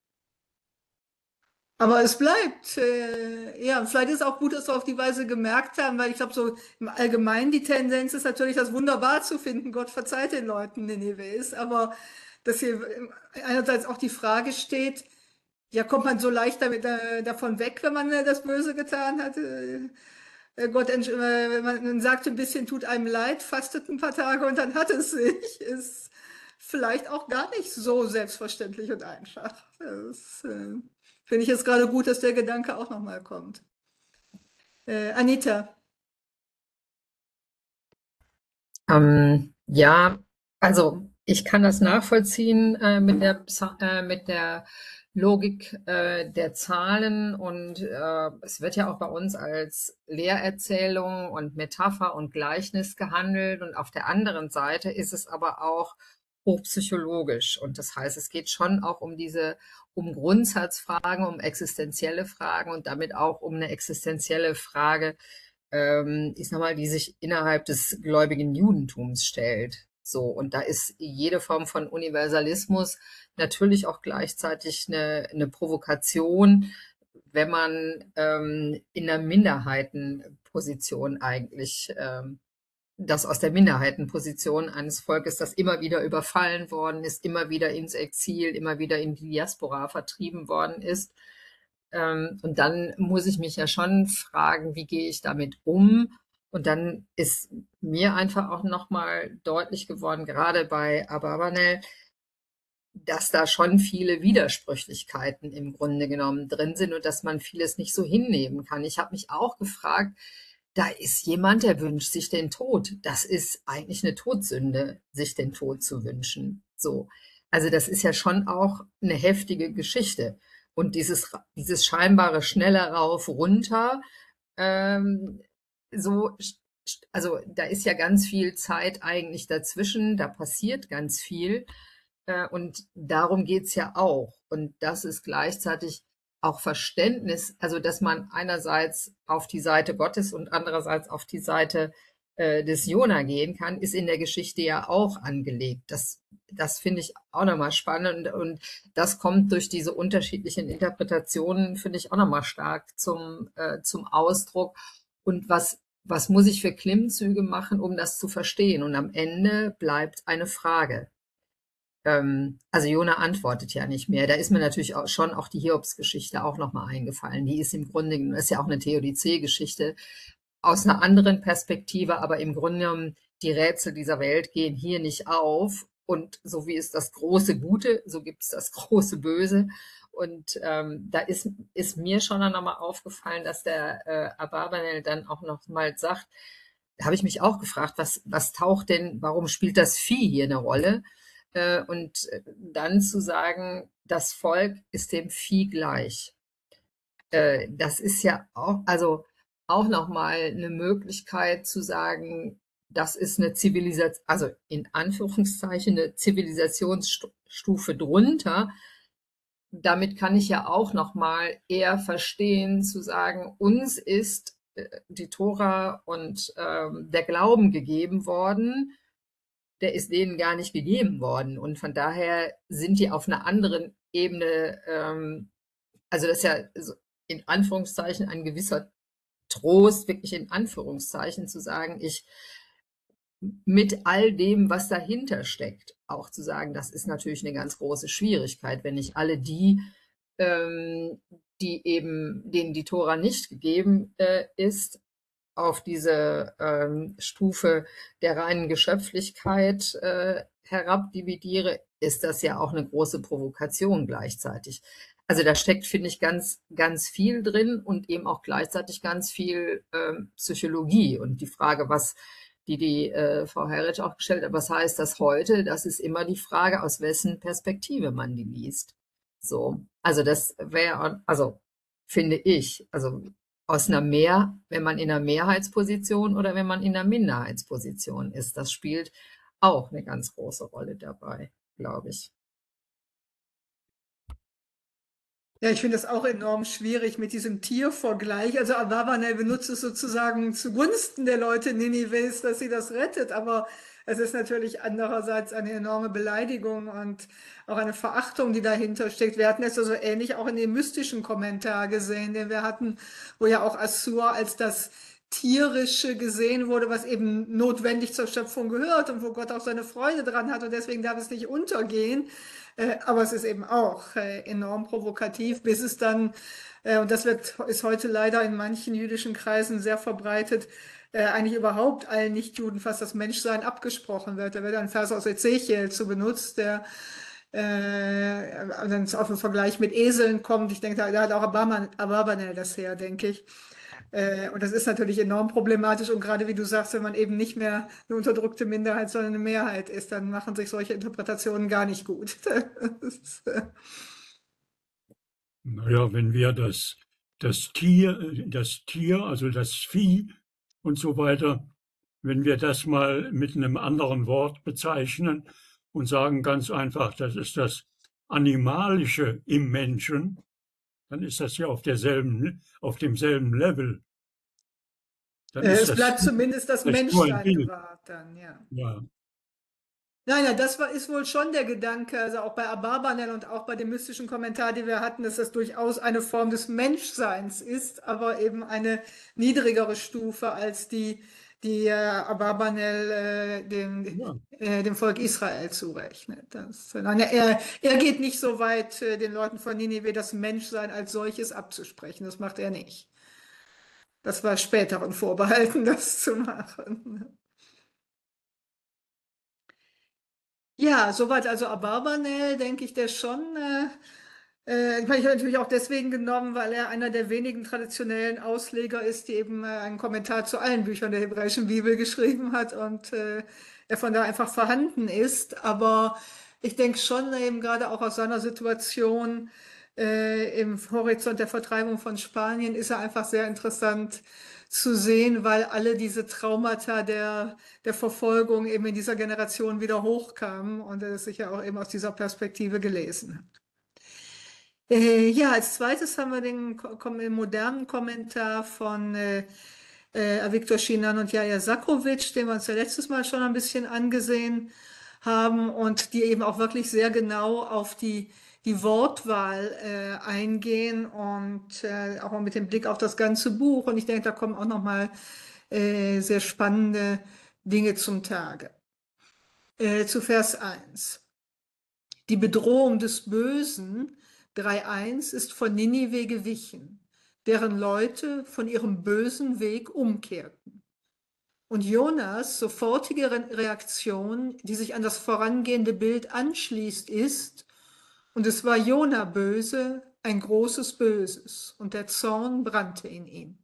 Aber es bleibt, ja, vielleicht ist es auch gut, dass wir auf die Weise gemerkt haben, weil ich glaube, so im Allgemeinen die Tendenz ist natürlich, das wunderbar zu finden, Gott verzeiht den Leuten Ninives, aber dass hier einerseits auch die Frage steht, ja, kommt man so leicht davon weg, wenn man das Böse getan hat? man sagt ein bisschen, tut einem leid, fastet ein paar Tage und dann hat es sich. Ist vielleicht auch gar nicht so selbstverständlich und einfach. Das finde ich jetzt gerade gut, dass der Gedanke auch nochmal kommt. Anita. Ja, also ich kann das nachvollziehen mit der Logik der Zahlen und es wird ja auch bei uns als Lehrerzählung und Metapher und Gleichnis gehandelt und auf der anderen Seite ist es aber auch hochpsychologisch und das heißt, es geht schon auch um Grundsatzfragen, um existenzielle Fragen und damit auch um eine existenzielle Frage, ich sag mal, die sich innerhalb des gläubigen Judentums stellt. So, und da ist jede Form von Universalismus natürlich auch gleichzeitig eine Provokation, wenn man in einer Minderheitenposition eigentlich das aus der Minderheitenposition eines Volkes, das immer wieder überfallen worden ist, immer wieder ins Exil, immer wieder in die Diaspora vertrieben worden ist. Und dann muss ich mich ja schon fragen, wie gehe ich damit um? Und dann ist mir einfach auch nochmal deutlich geworden, gerade bei Abarbanel, dass da schon viele Widersprüchlichkeiten im Grunde genommen drin sind und dass man vieles nicht so hinnehmen kann. Ich habe mich auch gefragt, da ist jemand, der wünscht sich den Tod. Das ist eigentlich eine Todsünde, sich den Tod zu wünschen. So. Also das ist ja schon auch eine heftige Geschichte. Und dieses scheinbare schneller rauf, runter, so, also da ist ja ganz viel Zeit eigentlich dazwischen, da passiert ganz viel. Und darum geht's ja auch. Und das ist gleichzeitig auch Verständnis, also dass man einerseits auf die Seite Gottes und andererseits auf die Seite des Jona gehen kann, ist in der Geschichte ja auch angelegt. Das finde ich auch nochmal spannend und das kommt durch diese unterschiedlichen Interpretationen, finde ich auch nochmal stark zum Ausdruck. Und was muss ich für Klimmzüge machen, um das zu verstehen? Und am Ende bleibt eine Frage. Also Jona antwortet ja nicht mehr. Da ist mir natürlich auch schon auch die Hiobs-Geschichte auch nochmal eingefallen. Die ist im Grunde, das ist ja auch eine Theodizee-Geschichte aus einer anderen Perspektive, aber im Grunde genommen, die Rätsel dieser Welt gehen hier nicht auf. Und so wie es das große Gute, so gibt es das große Böse. Und da ist mir schon nochmal aufgefallen, dass der Abarbanel dann auch nochmal sagt, da habe ich mich auch gefragt, was taucht denn, warum spielt das Vieh hier eine Rolle? Und dann zu sagen, das Volk ist dem Vieh gleich. Das ist ja auch, also auch nochmal eine Möglichkeit zu sagen, das ist eine Zivilisation, also in Anführungszeichen eine Zivilisationsstufe drunter. Damit kann ich ja auch nochmal eher verstehen, zu sagen, uns ist die Tora und der Glauben gegeben worden, der ist denen gar nicht gegeben worden. Und von daher sind die auf einer anderen Ebene, also das ist ja in Anführungszeichen ein gewisser Trost, wirklich in Anführungszeichen zu sagen, ich mit all dem, was dahinter steckt, auch zu sagen, das ist natürlich eine ganz große Schwierigkeit, wenn nicht alle die, die eben, denen die Tora nicht gegeben ist, auf diese Stufe der reinen Geschöpflichkeit herabdividiere, ist das ja auch eine große Provokation gleichzeitig. Also da steckt, finde ich, ganz, ganz viel drin und eben auch gleichzeitig ganz viel Psychologie. Und die Frage, die Frau Herrich auch gestellt hat, was heißt das heute? Das ist immer die Frage, aus wessen Perspektive man die liest. So, also das wäre, also finde ich, also aus wenn man in einer Mehrheitsposition oder wenn man in einer Minderheitsposition ist. Das spielt auch eine ganz große Rolle dabei, glaube ich. Ja, ich finde das auch enorm schwierig mit diesem Tiervergleich. Also Abarbanel benutzt es sozusagen zugunsten der Leute Ninives, dass sie das rettet, aber es ist natürlich andererseits eine enorme Beleidigung und auch eine Verachtung, die dahinter steckt. Wir hatten es also ähnlich auch in dem mystischen Kommentar gesehen, den wir hatten, wo ja auch Assur als das Tierische gesehen wurde, was eben notwendig zur Schöpfung gehört und wo Gott auch seine Freude dran hat und deswegen darf es nicht untergehen. Aber es ist eben auch enorm provokativ, bis es dann, und das ist heute leider in manchen jüdischen Kreisen sehr verbreitet, eigentlich überhaupt allen Nichtjuden fast das Menschsein abgesprochen wird. Da wird ein Vers aus Ezechiel zu benutzt, der wenn es auf den Vergleich mit Eseln kommt. Ich denke, da hat auch Abarbanel das her, denke ich. Und das ist natürlich enorm problematisch. Und gerade wie du sagst, wenn man eben nicht mehr eine unterdrückte Minderheit, sondern eine Mehrheit ist, dann machen sich solche Interpretationen gar nicht gut. Naja, wenn wir das Tier, also das Vieh und so weiter, wenn wir das mal mit einem anderen Wort bezeichnen und sagen ganz einfach, das ist das Animalische im Menschen, dann ist das ja auf demselben Level. Dann ist Es bleibt zumindest das vielleicht nur ein Menschsein Bild. gewahrt dann, ja. Ja. Nein, ist wohl schon der Gedanke, also auch bei Abarbanel und auch bei dem mystischen Kommentar, den wir hatten, dass das durchaus eine Form des Menschseins ist, aber eben eine niedrigere Stufe als die Abarbanel dem Volk Israel zurechnet. Er geht nicht so weit, den Leuten von Ninive das Menschsein als solches abzusprechen. Das macht er nicht. Das war späteren vorbehalten, das zu machen. Ja, soweit also Abarbanel, denke ich, der schon. Ich habe natürlich auch deswegen genommen, weil er einer der wenigen traditionellen Ausleger ist, die eben einen Kommentar zu allen Büchern der hebräischen Bibel geschrieben hat und er von da einfach vorhanden ist. Aber ich denke schon eben gerade auch aus seiner Situation im Horizont der Vertreibung von Spanien ist er einfach sehr interessant zu sehen, weil alle diese Traumata der Verfolgung eben in dieser Generation wieder hochkamen und er es sich ja auch eben aus dieser Perspektive gelesen hat. Ja, als zweites haben wir den modernen Kommentar von Viktor Chinan und Jaja Sakovic, den wir uns ja letztes Mal schon ein bisschen angesehen haben und die eben auch wirklich sehr genau auf die Wortwahl eingehen und auch mal mit dem Blick auf das ganze Buch. Und ich denke, da kommen auch nochmal sehr spannende Dinge zum Tage. Zu Vers 1. Die Bedrohung des Bösen 3.1 ist von Ninive gewichen, deren Leute von ihrem bösen Weg umkehrten. Und Jonas sofortige Reaktion, die sich an das vorangehende Bild anschließt, ist: Und es war Jona böse, ein großes Böses, und der Zorn brannte in ihm.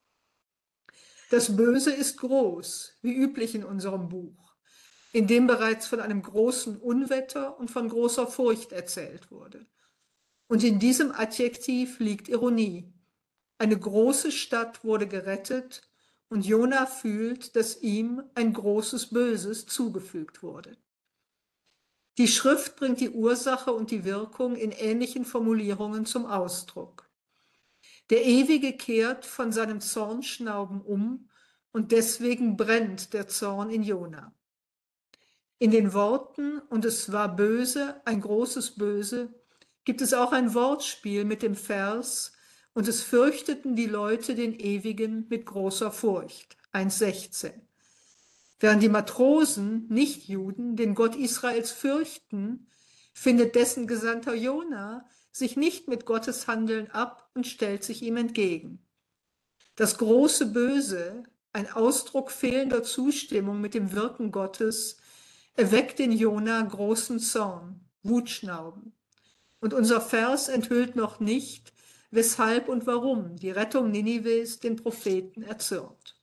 Das Böse ist groß, wie üblich in unserem Buch, in dem bereits von einem großen Unwetter und von großer Furcht erzählt wurde. Und in diesem Adjektiv liegt Ironie. Eine große Stadt wurde gerettet und Jona fühlt, dass ihm ein großes Böses zugefügt wurde. Die Schrift bringt die Ursache und die Wirkung in ähnlichen Formulierungen zum Ausdruck. Der Ewige kehrt von seinem Zornschnauben um und deswegen brennt der Zorn in Jona. In den Worten "und es war böse, ein großes Böse" gibt es auch ein Wortspiel mit dem Vers "und es fürchteten die Leute den Ewigen mit großer Furcht" 1,16. Während die Matrosen, Nichtjuden, den Gott Israels fürchten, findet dessen Gesandter Jona sich nicht mit Gottes Handeln ab und stellt sich ihm entgegen. Das große Böse, ein Ausdruck fehlender Zustimmung mit dem Wirken Gottes, erweckt in Jona großen Zorn, Wutschnauben. Und unser Vers enthüllt noch nicht, weshalb und warum die Rettung Ninives den Propheten erzürnt.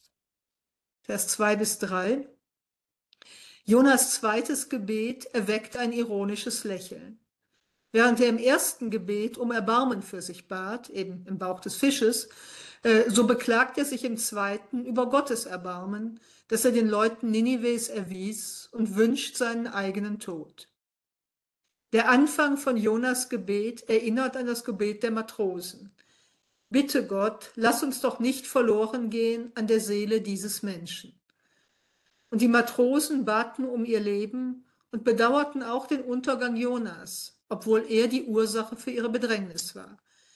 Vers 2-3. Jonas zweites Gebet erweckt ein ironisches Lächeln. Während er im ersten Gebet um Erbarmen für sich bat, eben im Bauch des Fisches, so beklagt er sich im zweiten über Gottes Erbarmen, das er den Leuten Ninives erwies, und wünscht seinen eigenen Tod. Der Anfang von Jonas Gebet erinnert an das Gebet der Matrosen. Bitte Gott, lass uns doch nicht verloren gehen an der Seele dieses Menschen. Und die Matrosen baten um ihr Leben und bedauerten auch den Untergang Jonas, obwohl er die Ursache für ihre Bedrängnis war.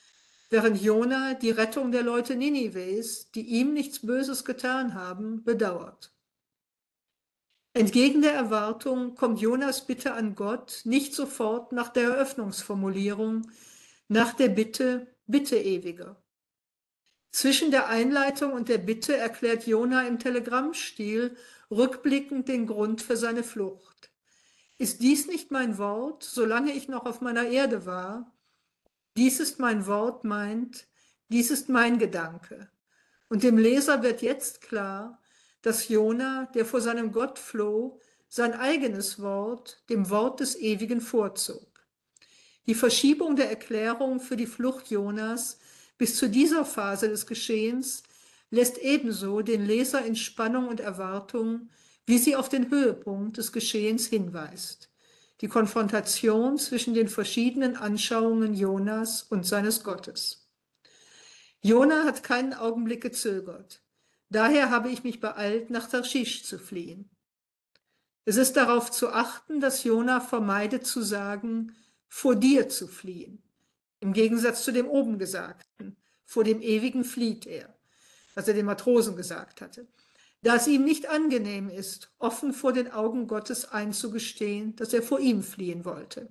während Jona die Rettung der Leute Ninives, die ihm nichts Böses getan haben, bedauert. Entgegen der Erwartung kommt Jonas Bitte an Gott nicht sofort nach der Eröffnungsformulierung, nach der Bitte, Bitte ewiger. Zwischen der Einleitung und der Bitte erklärt Jona im Telegrammstil rückblickend den Grund für seine Flucht. Ist dies nicht mein Wort, solange ich noch auf meiner Erde war? Dies ist mein Wort meint, dies ist mein Gedanke. Und dem Leser wird jetzt klar, dass Jona, der vor seinem Gott floh, sein eigenes Wort, dem Wort des Ewigen, vorzog. Die Verschiebung der Erklärung für die Flucht Jonas bis zu dieser Phase des Geschehens lässt ebenso den Leser in Spannung und Erwartung, wie sie auf den Höhepunkt des Geschehens hinweist: die Konfrontation zwischen den verschiedenen Anschauungen Jonas und seines Gottes. Jona hat keinen Augenblick gezögert. Daher habe ich mich beeilt, nach Tarschisch zu fliehen. Es ist darauf zu achten, dass Jona vermeidet zu sagen, vor dir zu fliehen. Im Gegensatz zu dem oben Gesagten, vor dem Ewigen flieht er, was er den Matrosen gesagt hatte. Da es ihm nicht angenehm ist, offen vor den Augen Gottes einzugestehen, dass er vor ihm fliehen wollte.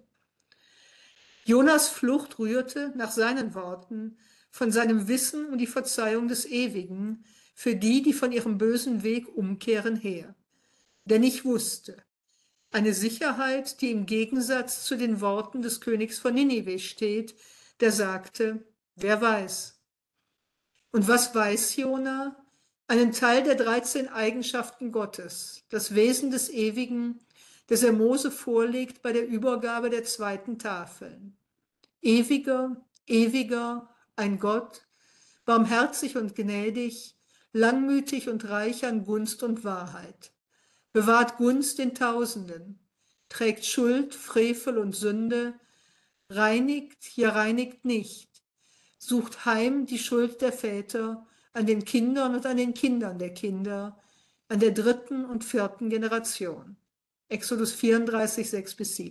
Jonas Flucht rührte, nach seinen Worten, von seinem Wissen um die Verzeihung des Ewigen für die, die von ihrem bösen Weg umkehren, her. Denn ich wusste, eine Sicherheit, die im Gegensatz zu den Worten des Königs von Ninive steht, der sagte, wer weiß. Und was weiß Jona? Einen Teil der 13 Eigenschaften Gottes, das Wesen des Ewigen, das er Mose vorlegt bei der Übergabe der 2. Tafeln. Ewiger, ewiger, ein Gott, barmherzig und gnädig, langmütig und reich an Gunst und Wahrheit, bewahrt Gunst den Tausenden, trägt Schuld, Frevel und Sünde, reinigt, ja reinigt nicht, sucht heim die Schuld der Väter an den Kindern und an den Kindern der Kinder, an der 3. und 4. Generation. Exodus 34, 6-7.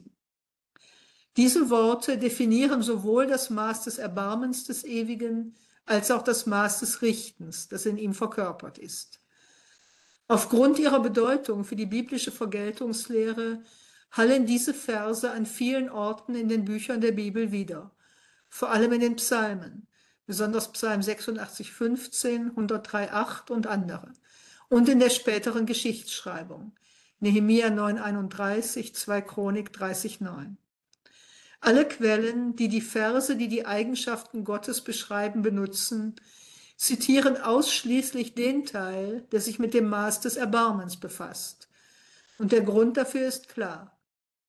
Diese Worte definieren sowohl das Maß des Erbarmens des Ewigen als auch das Maß des Richtens, das in ihm verkörpert ist. Aufgrund ihrer Bedeutung für die biblische Vergeltungslehre hallen diese Verse an vielen Orten in den Büchern der Bibel wider, vor allem in den Psalmen, besonders Psalm 86, 15, 103, 8 und andere, und in der späteren Geschichtsschreibung, Nehemia 9, 31, 2 Chronik 30, 9. Alle Quellen, die die Verse, die die Eigenschaften Gottes beschreiben, benutzen, zitieren ausschließlich den Teil, der sich mit dem Maß des Erbarmens befasst. Und der Grund dafür ist klar.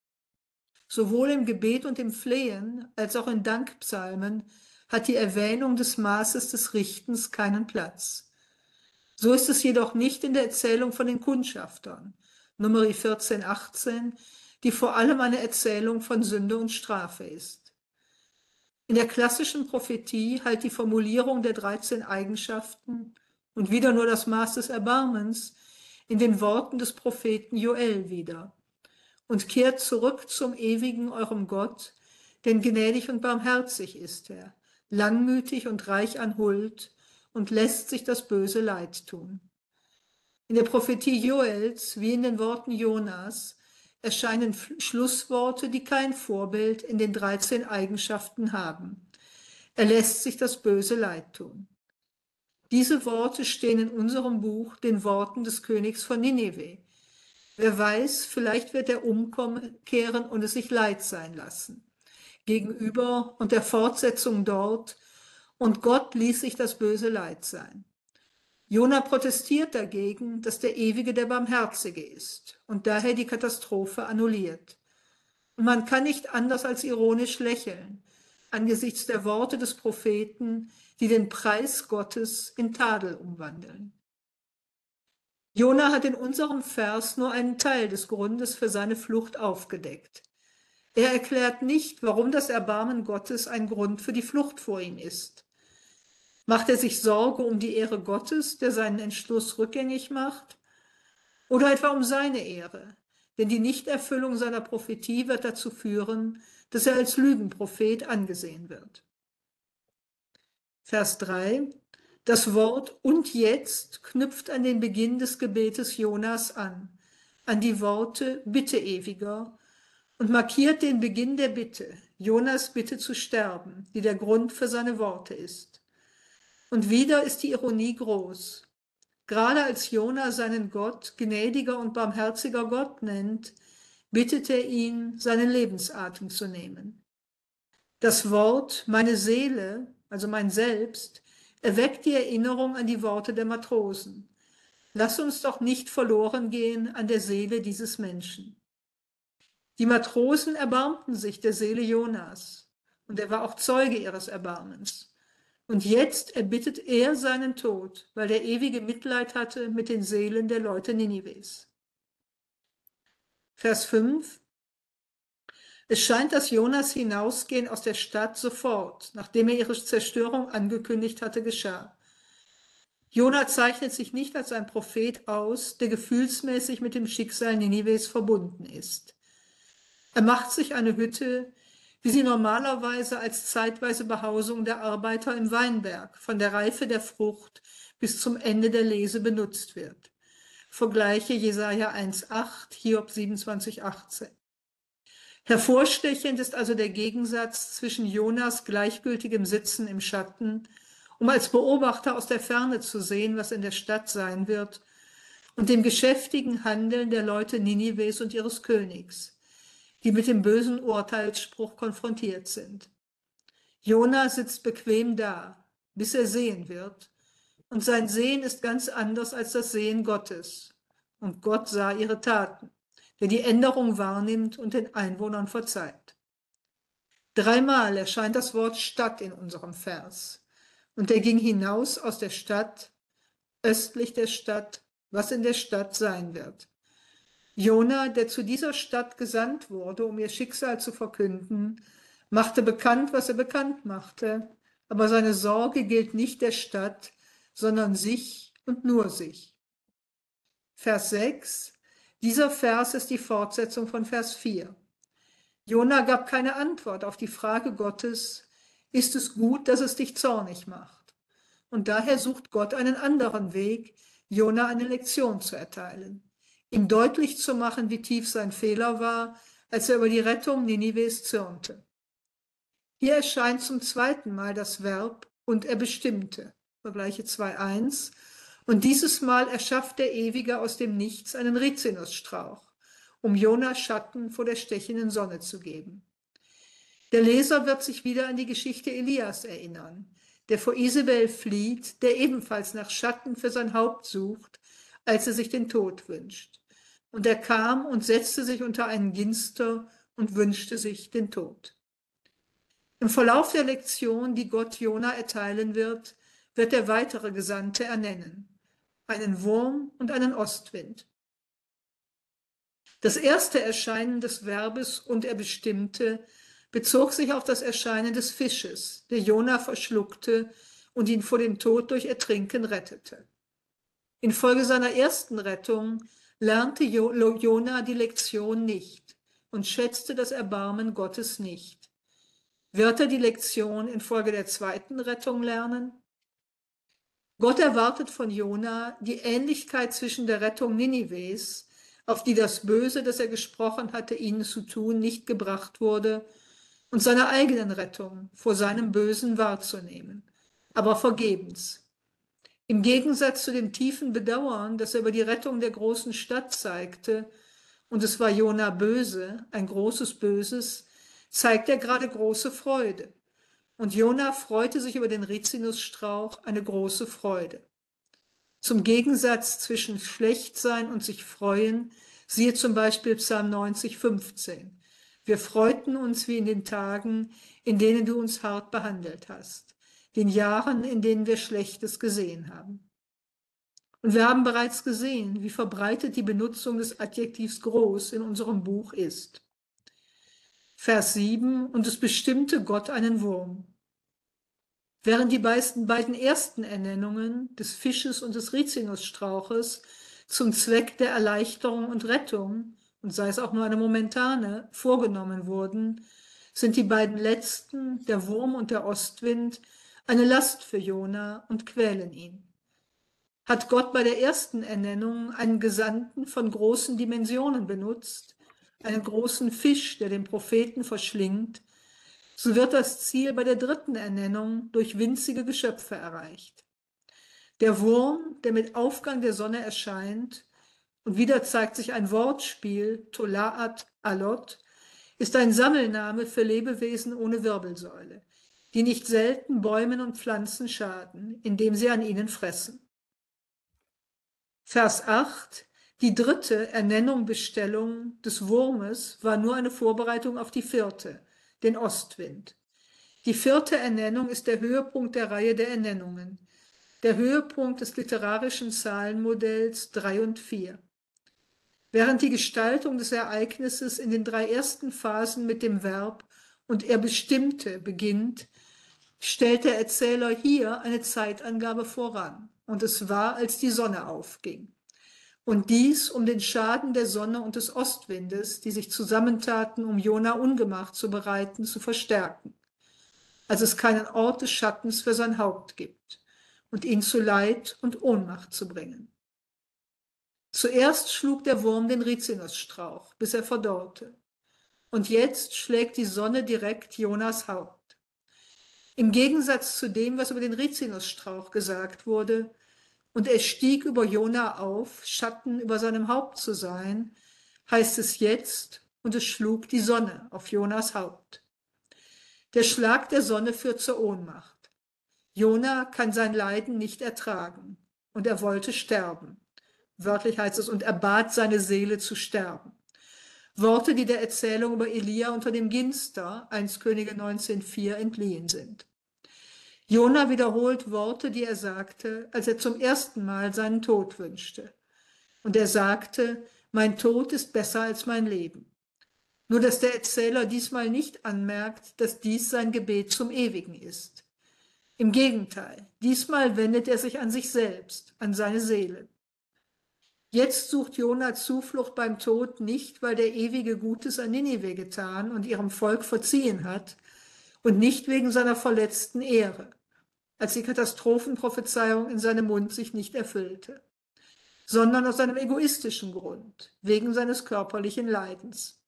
Sowohl im Gebet und im Flehen als auch in Dankpsalmen hat die Erwähnung des Maßes des Richtens keinen Platz. So ist es jedoch nicht in der Erzählung von den Kundschaftern, Numeri 14, 18, die vor allem eine Erzählung von Sünde und Strafe ist. In der klassischen Prophetie halt die Formulierung der 13 Eigenschaften und wieder nur das Maß des Erbarmens in den Worten des Propheten Joel wieder. Und kehrt zurück zum ewigen eurem Gott, denn gnädig und barmherzig ist er, langmütig und reich an Huld und lässt sich das böse Leid tun. In der Prophetie Joels wie in den Worten Jonas erscheinen Schlussworte, die kein Vorbild in den 13 Eigenschaften haben. Er lässt sich das böse Leid tun. Diese Worte stehen in unserem Buch, den Worten des Königs von Ninive. Wer weiß, vielleicht wird er umkehren und es sich leid sein lassen. Gegenüber und der Fortsetzung dort, und Gott ließ sich das böse Leid sein. Jona protestiert dagegen, dass der Ewige der Barmherzige ist und daher die Katastrophe annulliert. Und man kann nicht anders als ironisch lächeln angesichts der Worte des Propheten, die den Preis Gottes in Tadel umwandeln. Jona hat in unserem Vers nur einen Teil des Grundes für seine Flucht aufgedeckt. Er erklärt nicht, warum das Erbarmen Gottes ein Grund für die Flucht vor ihm ist. Macht er sich Sorge um die Ehre Gottes, der seinen Entschluss rückgängig macht? Oder etwa um seine Ehre? Denn die Nichterfüllung seiner Prophetie wird dazu führen, dass er als Lügenprophet angesehen wird. Vers 3. Das Wort "und jetzt" knüpft an den Beginn des Gebetes Jonas an die Worte "Bitte, Ewiger", und markiert den Beginn der Bitte, Jonas Bitte zu sterben, die der Grund für seine Worte ist. Und wieder ist die Ironie groß. Gerade als Jona seinen Gott gnädiger und barmherziger Gott nennt, bittet er ihn, seinen Lebensatem zu nehmen. Das Wort "meine Seele", also mein Selbst, erweckt die Erinnerung an die Worte der Matrosen. Lass uns doch nicht verloren gehen an der Seele dieses Menschen. Die Matrosen erbarmten sich der Seele Jonas, und er war auch Zeuge ihres Erbarmens. Und jetzt erbittet er seinen Tod, weil der ewige Mitleid hatte mit den Seelen der Leute Ninives. Vers 5. Es scheint, dass Jonas Hinausgehen aus der Stadt sofort, nachdem er ihre Zerstörung angekündigt hatte, geschah. Jona zeichnet sich nicht als ein Prophet aus, der gefühlsmäßig mit dem Schicksal Ninives verbunden ist. Er macht sich eine Hütte, wie sie normalerweise als zeitweise Behausung der Arbeiter im Weinberg von der Reife der Frucht bis zum Ende der Lese benutzt wird. Vergleiche Jesaja 1,8, Hiob 27,18. Hervorstechend ist also der Gegensatz zwischen Jonas gleichgültigem Sitzen im Schatten, um als Beobachter aus der Ferne zu sehen, was in der Stadt sein wird, und dem geschäftigen Handeln der Leute Ninives und ihres Königs, die mit dem bösen Urteilsspruch konfrontiert sind. Jona sitzt bequem da, bis er sehen wird, und sein Sehen ist ganz anders als das Sehen Gottes. Und Gott sah ihre Taten, der die Änderung wahrnimmt und den Einwohnern verzeiht. 3-mal erscheint das Wort Stadt in unserem Vers. Und er ging hinaus aus der Stadt, östlich der Stadt, was in der Stadt sein wird. Jona, der zu dieser Stadt gesandt wurde, um ihr Schicksal zu verkünden, machte bekannt, was er bekannt machte, aber seine Sorge gilt nicht der Stadt, sondern sich und nur sich. Vers 6. Dieser Vers ist die Fortsetzung von Vers 4. Jona gab keine Antwort auf die Frage Gottes: Ist es gut, dass es dich zornig macht? Und daher sucht Gott einen anderen Weg, Jona eine Lektion zu erteilen, ihm deutlich zu machen, wie tief sein Fehler war, als er über die Rettung Ninives zürnte. Hier erscheint zum 2. Mal das Verb "und er bestimmte", Vergleiche 2,1, und dieses Mal erschafft der Ewige aus dem Nichts einen Rizinusstrauch, um Jona Schatten vor der stechenden Sonne zu geben. Der Leser wird sich wieder an die Geschichte Elias erinnern, der vor Isabel flieht, der ebenfalls nach Schatten für sein Haupt sucht, als er sich den Tod wünscht. Und er kam und setzte sich unter einen Ginster und wünschte sich den Tod. Im Verlauf der Lektion, die Gott Jona erteilen wird der weitere Gesandte ernennen: einen Wurm und einen Ostwind. Das erste Erscheinen des Verbes "und er bestimmte" bezog sich auf das Erscheinen des Fisches, der Jona verschluckte und ihn vor dem Tod durch Ertrinken rettete. Infolge seiner ersten Rettung lernte Jona die Lektion nicht und schätzte das Erbarmen Gottes nicht. Wird er die Lektion infolge der zweiten Rettung lernen? Gott erwartet von Jona die Ähnlichkeit zwischen der Rettung Ninives, auf die das Böse, das er gesprochen hatte, ihnen zu tun, nicht gebracht wurde, und seiner eigenen Rettung vor seinem Bösen wahrzunehmen, aber vergebens. Im Gegensatz zu dem tiefen Bedauern, das er über die Rettung der großen Stadt zeigte, und es war Jona böse, ein großes Böses, zeigt er gerade große Freude. Und Jona freute sich über den Rizinusstrauch, eine große Freude. Zum Gegensatz zwischen Schlechtsein und sich freuen, siehe zum Beispiel Psalm 90, 15. Wir freuten uns wie in den Tagen, in denen du uns hart behandelt hast, den Jahren, in denen wir Schlechtes gesehen haben. Und wir haben bereits gesehen, wie verbreitet die Benutzung des Adjektivs groß in unserem Buch ist. Vers 7, und es bestimmte Gott einen Wurm. Während die beiden ersten Ernennungen des Fisches und des Rizinusstrauches zum Zweck der Erleichterung und Rettung, und sei es auch nur eine momentane, vorgenommen wurden, sind die beiden letzten, der Wurm und der Ostwind, eine Last für Jona und quälen ihn. Hat Gott bei der ersten Ernennung einen Gesandten von großen Dimensionen benutzt, einen großen Fisch, der den Propheten verschlingt, so wird das Ziel bei der dritten Ernennung durch winzige Geschöpfe erreicht. Der Wurm, der mit Aufgang der Sonne erscheint, und wieder zeigt sich ein Wortspiel, Tola'at Alot, ist ein Sammelname für Lebewesen ohne Wirbelsäule, die nicht selten Bäumen und Pflanzen schaden, indem sie an ihnen fressen. Vers 8. Die dritte Ernennung-Bestellung des Wurmes war nur eine Vorbereitung auf die vierte, den Ostwind. Die vierte Ernennung ist der Höhepunkt der Reihe der Ernennungen, der Höhepunkt des literarischen Zahlenmodells 3 und 4. Während die Gestaltung des Ereignisses in den 3 ersten Phasen mit dem Verb „und er bestimmte" beginnt, stellt der Erzähler hier eine Zeitangabe voran. Und es war, als die Sonne aufging. Und dies, um den Schaden der Sonne und des Ostwindes, die sich zusammentaten, um Jona Ungemach zu bereiten, zu verstärken, als es keinen Ort des Schattens für sein Haupt gibt, und ihn zu Leid und Ohnmacht zu bringen. Zuerst schlug der Wurm den Rizinusstrauch, bis er verdorrte. Und jetzt schlägt die Sonne direkt Jonas Haupt. Im Gegensatz zu dem, was über den Rizinusstrauch gesagt wurde, und er stieg über Jona auf, Schatten über seinem Haupt zu sein, heißt es jetzt, und es schlug die Sonne auf Jonas Haupt. Der Schlag der Sonne führt zur Ohnmacht. Jona kann sein Leiden nicht ertragen, und er wollte sterben. Wörtlich heißt es, und er bat seine Seele zu sterben. Worte, die der Erzählung über Elia unter dem Ginster, 1 Könige 19,4, entliehen sind. Jona wiederholt Worte, die er sagte, als er zum ersten Mal seinen Tod wünschte. Und er sagte, mein Tod ist besser als mein Leben. Nur dass der Erzähler diesmal nicht anmerkt, dass dies sein Gebet zum Ewigen ist. Im Gegenteil, diesmal wendet er sich an sich selbst, an seine Seele. Jetzt sucht Jona Zuflucht beim Tod nicht, weil der Ewige Gutes an Ninive getan und ihrem Volk verziehen hat und nicht wegen seiner verletzten Ehre, als die Katastrophenprophezeiung in seinem Mund sich nicht erfüllte, sondern aus einem egoistischen Grund, wegen seines körperlichen Leidens.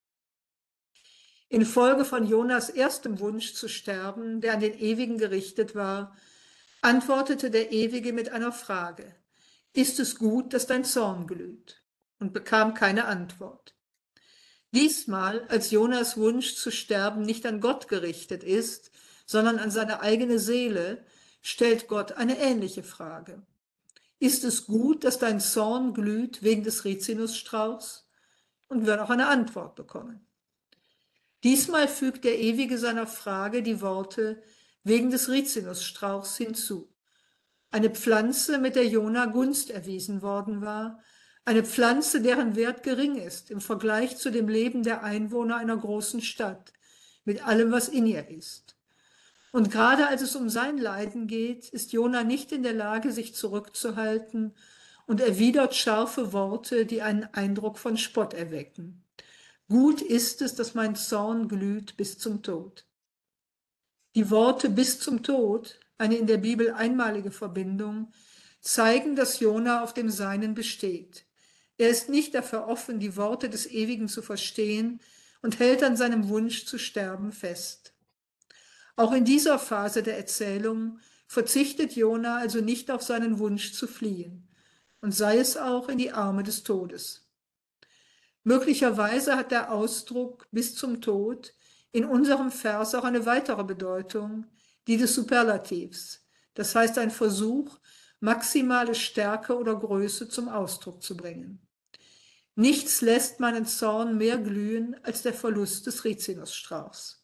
Infolge von Jonas erstem Wunsch zu sterben, der an den Ewigen gerichtet war, antwortete der Ewige mit einer Frage: Ist es gut, dass dein Zorn glüht? Und bekam keine Antwort. Diesmal, als Jonas Wunsch zu sterben nicht an Gott gerichtet ist, sondern an seine eigene Seele, stellt Gott eine ähnliche Frage. Ist es gut, dass dein Zorn glüht wegen des Rizinusstrauchs? Und wird auch eine Antwort bekommen. Diesmal fügt der Ewige seiner Frage die Worte wegen des Rizinusstrauchs hinzu. Eine Pflanze, mit der Jona Gunst erwiesen worden war, eine Pflanze, deren Wert gering ist im Vergleich zu dem Leben der Einwohner einer großen Stadt, mit allem, was in ihr ist. Und gerade als es um sein Leiden geht, ist Jona nicht in der Lage, sich zurückzuhalten und erwidert scharfe Worte, die einen Eindruck von Spott erwecken. Gut ist es, dass mein Zorn glüht bis zum Tod. Die Worte bis zum Tod, eine in der Bibel einmalige Verbindung, zeigen, dass Jona auf dem Seinen besteht. Er ist nicht dafür offen, die Worte des Ewigen zu verstehen und hält an seinem Wunsch zu sterben fest. Auch in dieser Phase der Erzählung verzichtet Jona also nicht auf seinen Wunsch zu fliehen, und sei es auch in die Arme des Todes. Möglicherweise hat der Ausdruck bis zum Tod in unserem Vers auch eine weitere Bedeutung, die des Superlativs, das heißt ein Versuch, maximale Stärke oder Größe zum Ausdruck zu bringen. Nichts lässt meinen Zorn mehr glühen als der Verlust des Rizinusstrauchs.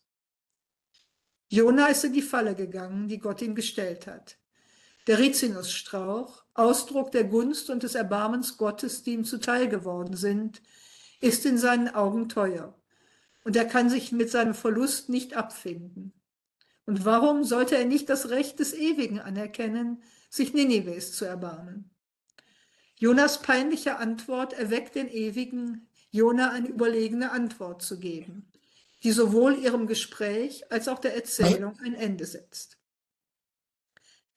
Jona ist in die Falle gegangen, die Gott ihm gestellt hat. Der Rizinusstrauch, Ausdruck der Gunst und des Erbarmens Gottes, die ihm zuteil geworden sind, ist in seinen Augen teuer. Und er kann sich mit seinem Verlust nicht abfinden. Und warum sollte er nicht das Recht des Ewigen anerkennen, sich Ninives zu erbarmen? Jonas peinliche Antwort erweckt den Ewigen, Jona eine überlegene Antwort zu geben, die sowohl ihrem Gespräch als auch der Erzählung ein Ende setzt.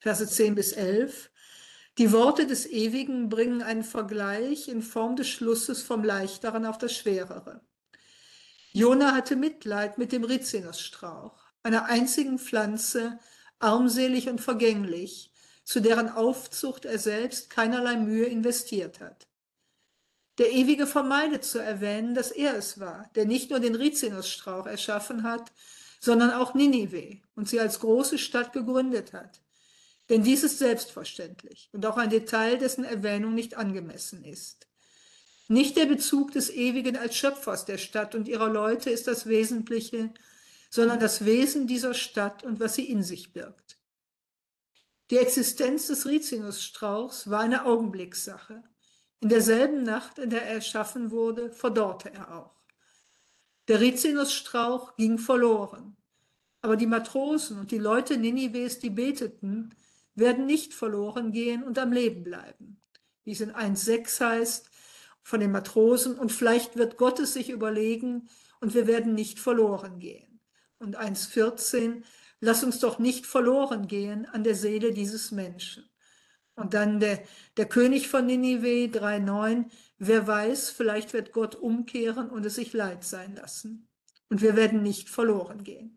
Verse 10 bis 11. Die Worte des Ewigen bringen einen Vergleich in Form des Schlusses vom Leichteren auf das Schwerere. Jona hatte Mitleid mit dem Rizinusstrauch, einer einzigen Pflanze, armselig und vergänglich, zu deren Aufzucht er selbst keinerlei Mühe investiert hat. Der Ewige vermeidet zu erwähnen, dass er es war, der nicht nur den Rizinusstrauch erschaffen hat, sondern auch Ninive und sie als große Stadt gegründet hat. Denn dies ist selbstverständlich und auch ein Detail, dessen Erwähnung nicht angemessen ist. Nicht der Bezug des Ewigen als Schöpfers der Stadt und ihrer Leute ist das Wesentliche, sondern das Wesen dieser Stadt und was sie in sich birgt. Die Existenz des Rizinusstrauchs war eine Augenblickssache. In derselben Nacht, in der er erschaffen wurde, verdorrte er auch. Der Rizinusstrauch ging verloren. Aber die Matrosen und die Leute Ninives, die beteten, werden nicht verloren gehen und am Leben bleiben. Wie es in 1,6 heißt, von den Matrosen, und vielleicht wird Gott es sich überlegen und wir werden nicht verloren gehen. Und 1,14, lass uns doch nicht verloren gehen an der Seele dieses Menschen. Und dann der König von Ninive, 3,9, wer weiß, vielleicht wird Gott umkehren und es sich leid sein lassen. Und wir werden nicht verloren gehen.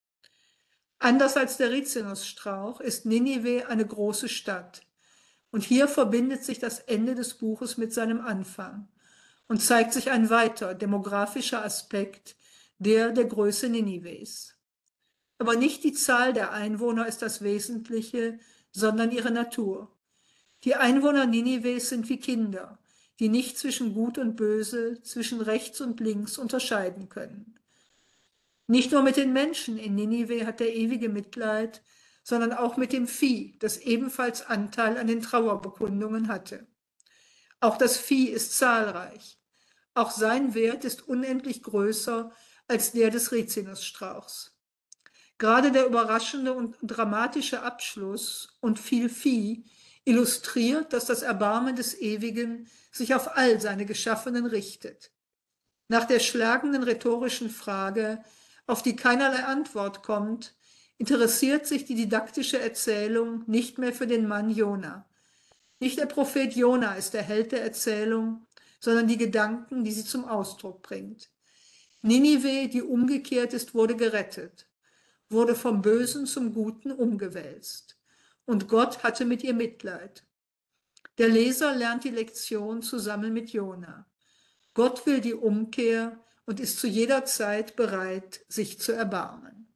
Anders als der Rizinusstrauch ist Ninive eine große Stadt. Und hier verbindet sich das Ende des Buches mit seinem Anfang und zeigt sich ein weiter demografischer Aspekt, der Größe Ninives. Aber nicht die Zahl der Einwohner ist das Wesentliche, sondern ihre Natur. Die Einwohner Ninives sind wie Kinder, die nicht zwischen Gut und Böse, zwischen rechts und links unterscheiden können. Nicht nur mit den Menschen in Ninive hat der Ewige Mitleid, sondern auch mit dem Vieh, das ebenfalls Anteil an den Trauerbekundungen hatte. Auch das Vieh ist zahlreich. Auch sein Wert ist unendlich größer als der des Rizinusstrauchs. Gerade der überraschende und dramatische Abschluss und viel Vieh illustriert, dass das Erbarmen des Ewigen sich auf all seine Geschaffenen richtet. Nach der schlagenden rhetorischen Frage, auf die keinerlei Antwort kommt, interessiert sich die didaktische Erzählung nicht mehr für den Mann Jona. Nicht der Prophet Jona ist der Held der Erzählung, sondern die Gedanken, die sie zum Ausdruck bringt. Ninive, die umgekehrt ist, wurde gerettet, wurde vom Bösen zum Guten umgewälzt. Und Gott hatte mit ihr Mitleid. Der Leser lernt die Lektion zusammen mit Jona. Gott will die Umkehr und ist zu jeder Zeit bereit, sich zu erbarmen.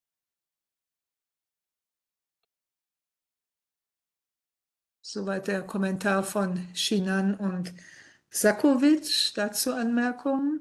Soweit der Kommentar von Schinan und Sakowitsch. Dazu Anmerkungen?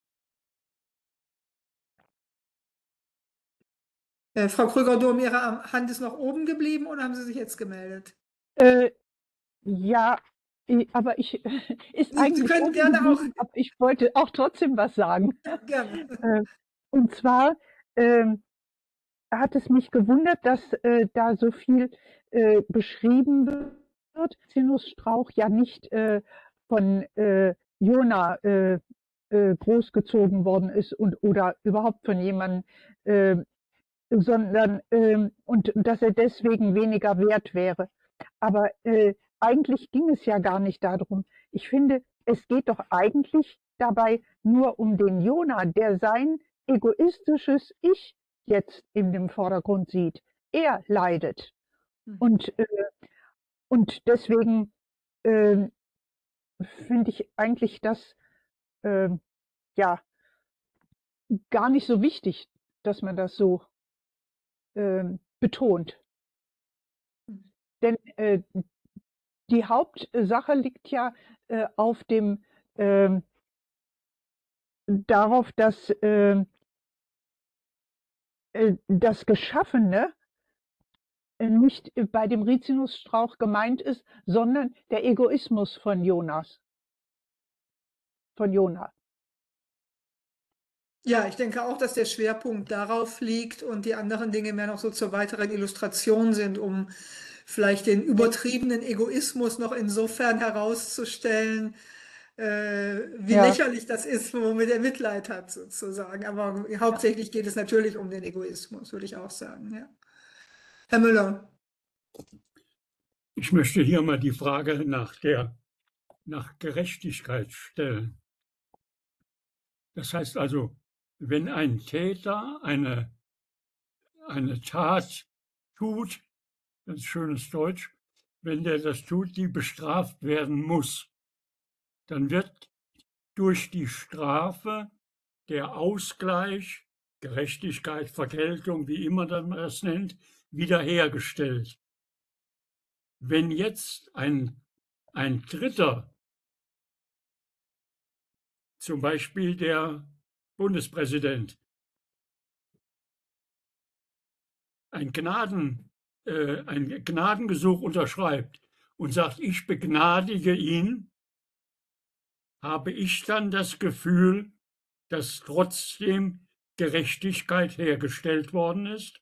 Frau Krüger-Dom, Ihre Hand ist noch oben geblieben oder haben Sie sich jetzt gemeldet? Ja, aber ich ist Sie eigentlich können offen gerne auch. geblieben, aber ich wollte auch trotzdem was sagen. Gerne. Und zwar hat es mich gewundert, dass da so viel beschrieben wird. Rizinusstrauch ja nicht von Jona großgezogen worden ist oder überhaupt von jemandem, sondern und dass er deswegen weniger wert wäre. Aber eigentlich ging es ja gar nicht darum. Ich finde, es geht doch eigentlich dabei nur um den Jona, der sein egoistisches Ich jetzt in dem Vordergrund sieht. Er leidet. Und deswegen finde ich eigentlich das ja gar nicht so wichtig, dass man das so betont. Denn die Hauptsache liegt ja auf dem darauf, dass das Geschaffene nicht bei dem Rizinusstrauch gemeint ist, sondern der Egoismus von Jona. Ja, ich denke auch, dass der Schwerpunkt darauf liegt und die anderen Dinge mehr noch so zur weiteren Illustration sind, um vielleicht den übertriebenen Egoismus noch insofern herauszustellen, wie lächerlich das ist, womit er Mitleid hat, sozusagen. Aber hauptsächlich geht es natürlich um den Egoismus, würde ich auch sagen. Ja. Herr Müller. Ich möchte hier mal die Frage nach Gerechtigkeit stellen. Das heißt also, wenn ein Täter eine Tat tut, ganz schönes Deutsch, wenn der das tut, die bestraft werden muss, dann wird durch die Strafe der Ausgleich, Gerechtigkeit, Vergeltung, wie immer man das nennt, wiederhergestellt. Wenn jetzt ein Dritter, zum Beispiel der Bundespräsident, ein Gnadengesuch unterschreibt und sagt, ich begnadige ihn, habe ich dann das Gefühl, dass trotzdem Gerechtigkeit hergestellt worden ist?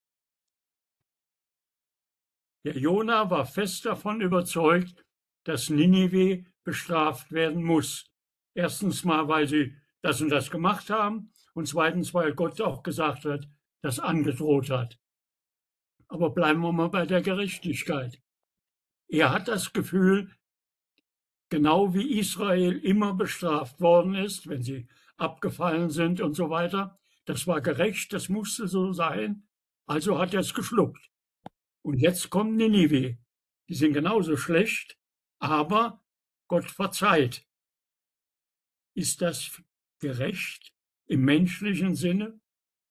Der Jona war fest davon überzeugt, dass Ninive bestraft werden muss. Erstens mal, weil sie das und das gemacht haben und zweitens, weil Gott auch gesagt hat, das angedroht hat. Aber bleiben wir mal bei der Gerechtigkeit. Er hat das Gefühl, genau wie Israel immer bestraft worden ist, wenn sie abgefallen sind und so weiter, das war gerecht, das musste so sein, also hat er es geschluckt. Und jetzt kommt Ninive. Die sind genauso schlecht, aber Gott verzeiht. Ist das gerecht im menschlichen Sinne?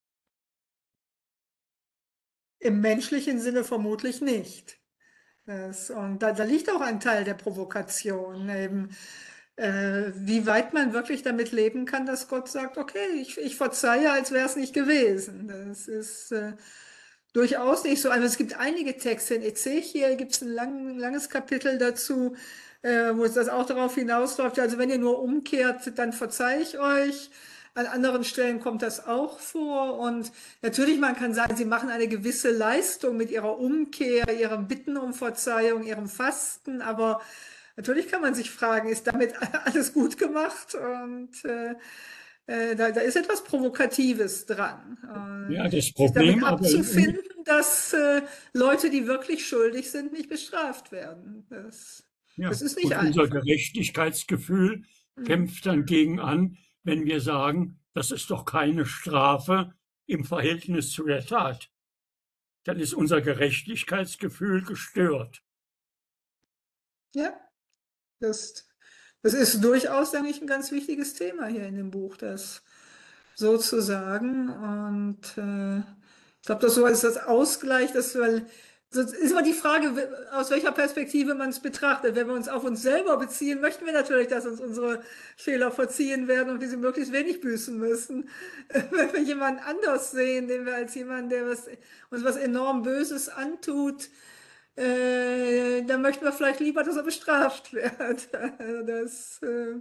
Im menschlichen Sinne vermutlich nicht. Und da liegt auch ein Teil der Provokation, eben, wie weit man wirklich damit leben kann, dass Gott sagt, okay, ich verzeihe, als wäre es nicht gewesen. Das ist durchaus nicht so. Also es gibt einige Texte, in Ezechiel gibt es ein langes Kapitel dazu, wo es das auch darauf hinausläuft, also wenn ihr nur umkehrt, dann verzeihe ich euch. An anderen Stellen kommt das auch vor. Und natürlich, man kann sagen, sie machen eine gewisse Leistung mit ihrer Umkehr, ihrem Bitten um Verzeihung, ihrem Fasten. Aber natürlich kann man sich fragen, ist damit alles gut gemacht? Und da ist etwas Provokatives dran. Ja, das Sich damit Problem aber abzufinden, dass Leute, die wirklich schuldig sind, nicht bestraft werden. Das ist nicht und unser einfach. Gerechtigkeitsgefühl kämpft dann gegen an, wenn wir sagen, das ist doch keine Strafe im Verhältnis zu der Tat. Dann ist unser Gerechtigkeitsgefühl gestört. Ja, das ist durchaus, denke ich, ein ganz wichtiges Thema hier in dem Buch, das so zu sagen. Und ich glaube, das so ist das Ausgleich, weil sonst ist immer die Frage, aus welcher Perspektive man es betrachtet. Wenn wir uns auf uns selber beziehen, möchten wir natürlich, dass uns unsere Fehler verziehen werden und wir sie möglichst wenig büßen müssen. Wenn wir jemanden anders sehen, den wir als jemanden, der uns was enorm Böses antut, dann möchten wir vielleicht lieber, dass er bestraft wird. Das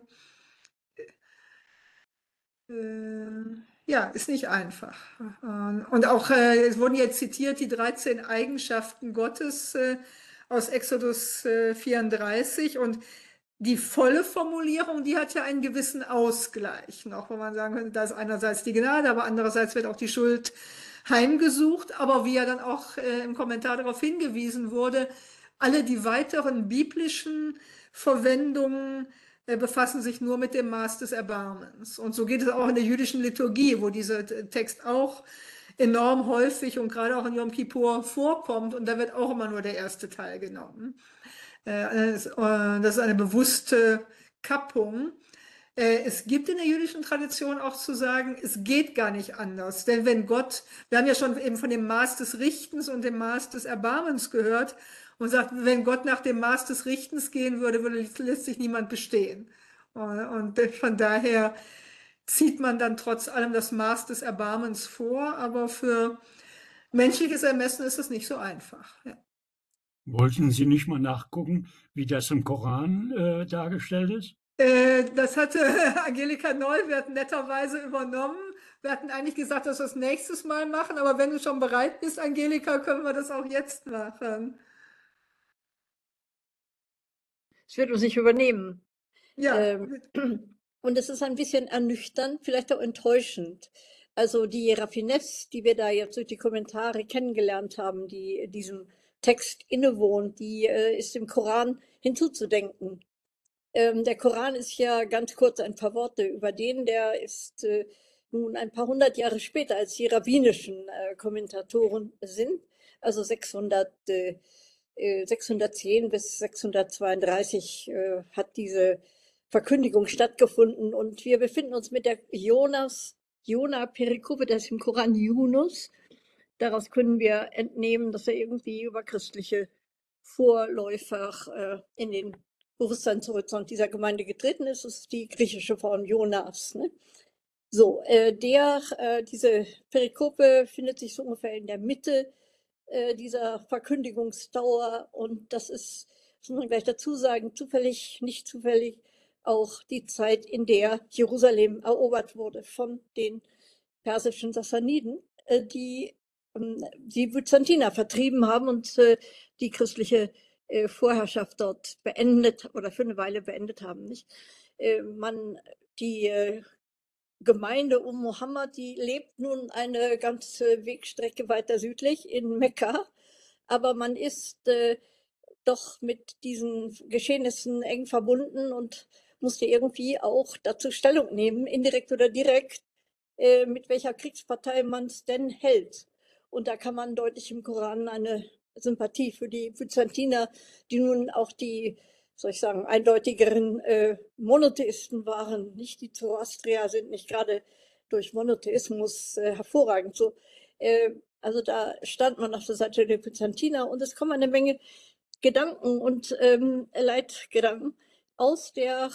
ja, ist nicht einfach. Und auch, es wurden jetzt zitiert die 13 Eigenschaften Gottes aus Exodus 34 und die volle Formulierung, die hat ja einen gewissen Ausgleich noch, wo man sagen könnte, da ist einerseits die Gnade, aber andererseits wird auch die Schuld heimgesucht. Aber wie ja dann auch im Kommentar darauf hingewiesen wurde, alle die weiteren biblischen Verwendungen befassen sich nur mit dem Maß des Erbarmens. Und so geht es auch in der jüdischen Liturgie, wo dieser Text auch enorm häufig und gerade auch in Yom Kippur vorkommt. Und da wird auch immer nur der erste Teil genommen. Das ist eine bewusste Kappung. Es gibt in der jüdischen Tradition auch zu sagen, es geht gar nicht anders. Denn wenn Gott, wir haben ja schon eben von dem Maß des Richtens und dem Maß des Erbarmens gehört und sagt, wenn Gott nach dem Maß des Richtens gehen würde, lässt sich niemand bestehen. Und von daher zieht man dann trotz allem das Maß des Erbarmens vor, aber für menschliches Ermessen ist es nicht so einfach. Ja. Wollten Sie nicht mal nachgucken, wie das im Koran dargestellt ist? Das hatte Angelika Neuwirth netterweise übernommen. Wir hatten eigentlich gesagt, dass wir das nächstes Mal machen, aber wenn du schon bereit bist, Angelika, können wir das auch jetzt machen. Ich würde uns nicht übernehmen. Ja. Und es ist ein bisschen ernüchternd, vielleicht auch enttäuschend. Also die Raffinesse, die wir da jetzt durch die Kommentare kennengelernt haben, die diesem Text innewohnt, die ist im Koran hinzuzudenken. Der Koran ist ja ganz kurz ein paar Worte über den, der ist nun ein paar hundert Jahre später als die rabbinischen Kommentatoren sind, also 610 bis 632 hat diese Verkündigung stattgefunden und wir befinden uns mit der Jona-Perikope, das ist im Koran Yunus. Daraus können wir entnehmen, dass er irgendwie über christliche Vorläufer in den Bewusstseinshorizont dieser Gemeinde getreten ist. Das ist die griechische Form Jonas. Ne? So, diese Perikope findet sich so ungefähr in der Mitte dieser Verkündigungsdauer und das ist, das muss man gleich dazu sagen, zufällig, nicht zufällig, auch die Zeit, in der Jerusalem erobert wurde von den persischen Sassaniden, die die Byzantiner vertrieben haben und die christliche Vorherrschaft dort beendet oder für eine Weile beendet haben. Nicht? Die Gemeinde Mohammed, die lebt nun eine ganze Wegstrecke weiter südlich in Mekka, aber man ist doch mit diesen Geschehnissen eng verbunden und musste irgendwie auch dazu Stellung nehmen, indirekt oder direkt, mit welcher Kriegspartei man es denn hält. Und da kann man deutlich im Koran eine Sympathie für die Byzantiner, die nun auch die, soll ich sagen, eindeutigeren Monotheisten waren. Nicht die Zoroastrier sind nicht gerade durch Monotheismus hervorragend so. Also da stand man auf der Seite der Byzantiner und es kommen eine Menge Gedanken und Leitgedanken aus der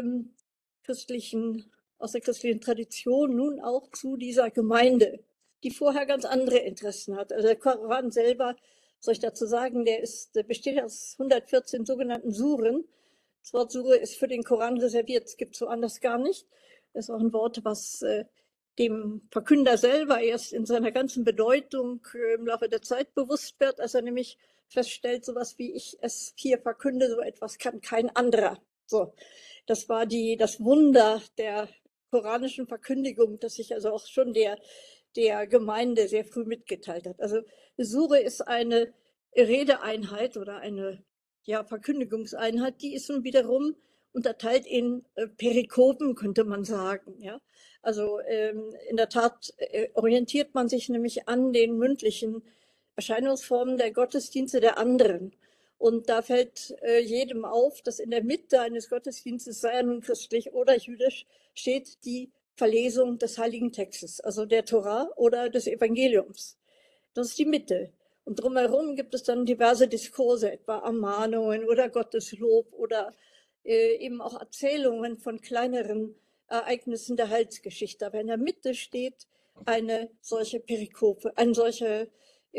christlichen Tradition nun auch zu dieser Gemeinde, die vorher ganz andere Interessen hat. Also der Koran selber, soll ich dazu sagen, besteht aus 114 sogenannten Suren. Das Wort Sure ist für den Koran reserviert, es gibt es woanders gar nicht. Das ist auch ein Wort, was dem Verkünder selber erst in seiner ganzen Bedeutung im Laufe der Zeit bewusst wird, als er nämlich feststellt, sowas wie ich es hier verkünde, so etwas kann kein anderer. So, das war das Wunder der koranischen Verkündigung, das sich also auch schon der Gemeinde sehr früh mitgeteilt hat. Also Sure ist eine Redeeinheit oder eine Verkündigungseinheit, die ist nun wiederum unterteilt in Perikopen, könnte man sagen. Ja? Also in der Tat orientiert man sich nämlich an den mündlichen Erscheinungsformen der Gottesdienste der anderen. Und da fällt jedem auf, dass in der Mitte eines Gottesdienstes, sei er nun christlich oder jüdisch, steht die Verlesung des Heiligen Textes, also der Tora oder des Evangeliums. Das ist die Mitte. Und drumherum gibt es dann diverse Diskurse, etwa Ermahnungen oder Gotteslob oder eben auch Erzählungen von kleineren Ereignissen der Heilsgeschichte. Aber in der Mitte steht eine solche Perikope, eine solche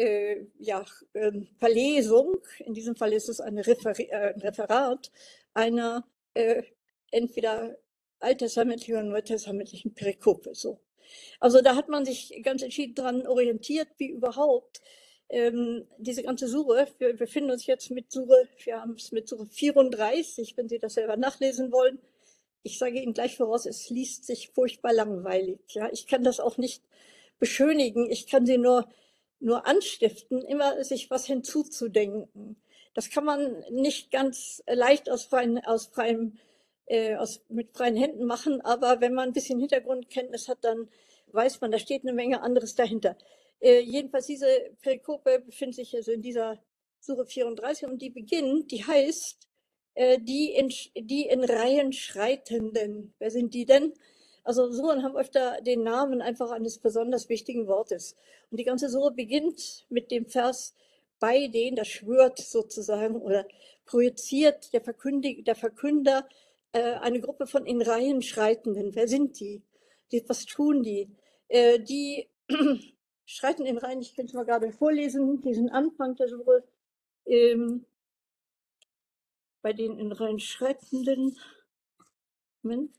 Verlesung, in diesem Fall ist es ein Referat einer entweder alttestamentlichen oder neutestamentlichen Perikope. So. Also da hat man sich ganz entschieden daran orientiert, wie überhaupt diese ganze Sure, wir befinden uns jetzt wir haben es mit Sure 34, wenn Sie das selber nachlesen wollen. Ich sage Ihnen gleich voraus, es liest sich furchtbar langweilig. Ja? Ich kann das auch nicht beschönigen, ich kann Sie nur anstiften, immer sich was hinzuzudenken. Das kann man nicht ganz leicht mit freien Händen machen, aber wenn man ein bisschen Hintergrundkenntnis hat, dann weiß man, da steht eine Menge anderes dahinter. Jedenfalls diese Perikope befindet sich also in dieser Sure 34 und die heißt, die in Reihen Schreitenden. Wer sind die denn? Also Suren haben öfter den Namen einfach eines besonders wichtigen Wortes. Und die ganze Sure beginnt mit dem Vers bei denen, das schwört sozusagen oder projiziert der Verkünder eine Gruppe von in Reihen Schreitenden. Wer sind die? Was tun die? Die schreiten in Reihen, ich kann es mal gerade vorlesen, diesen Anfang der Sure. Bei den in Reihen Schreitenden. Moment.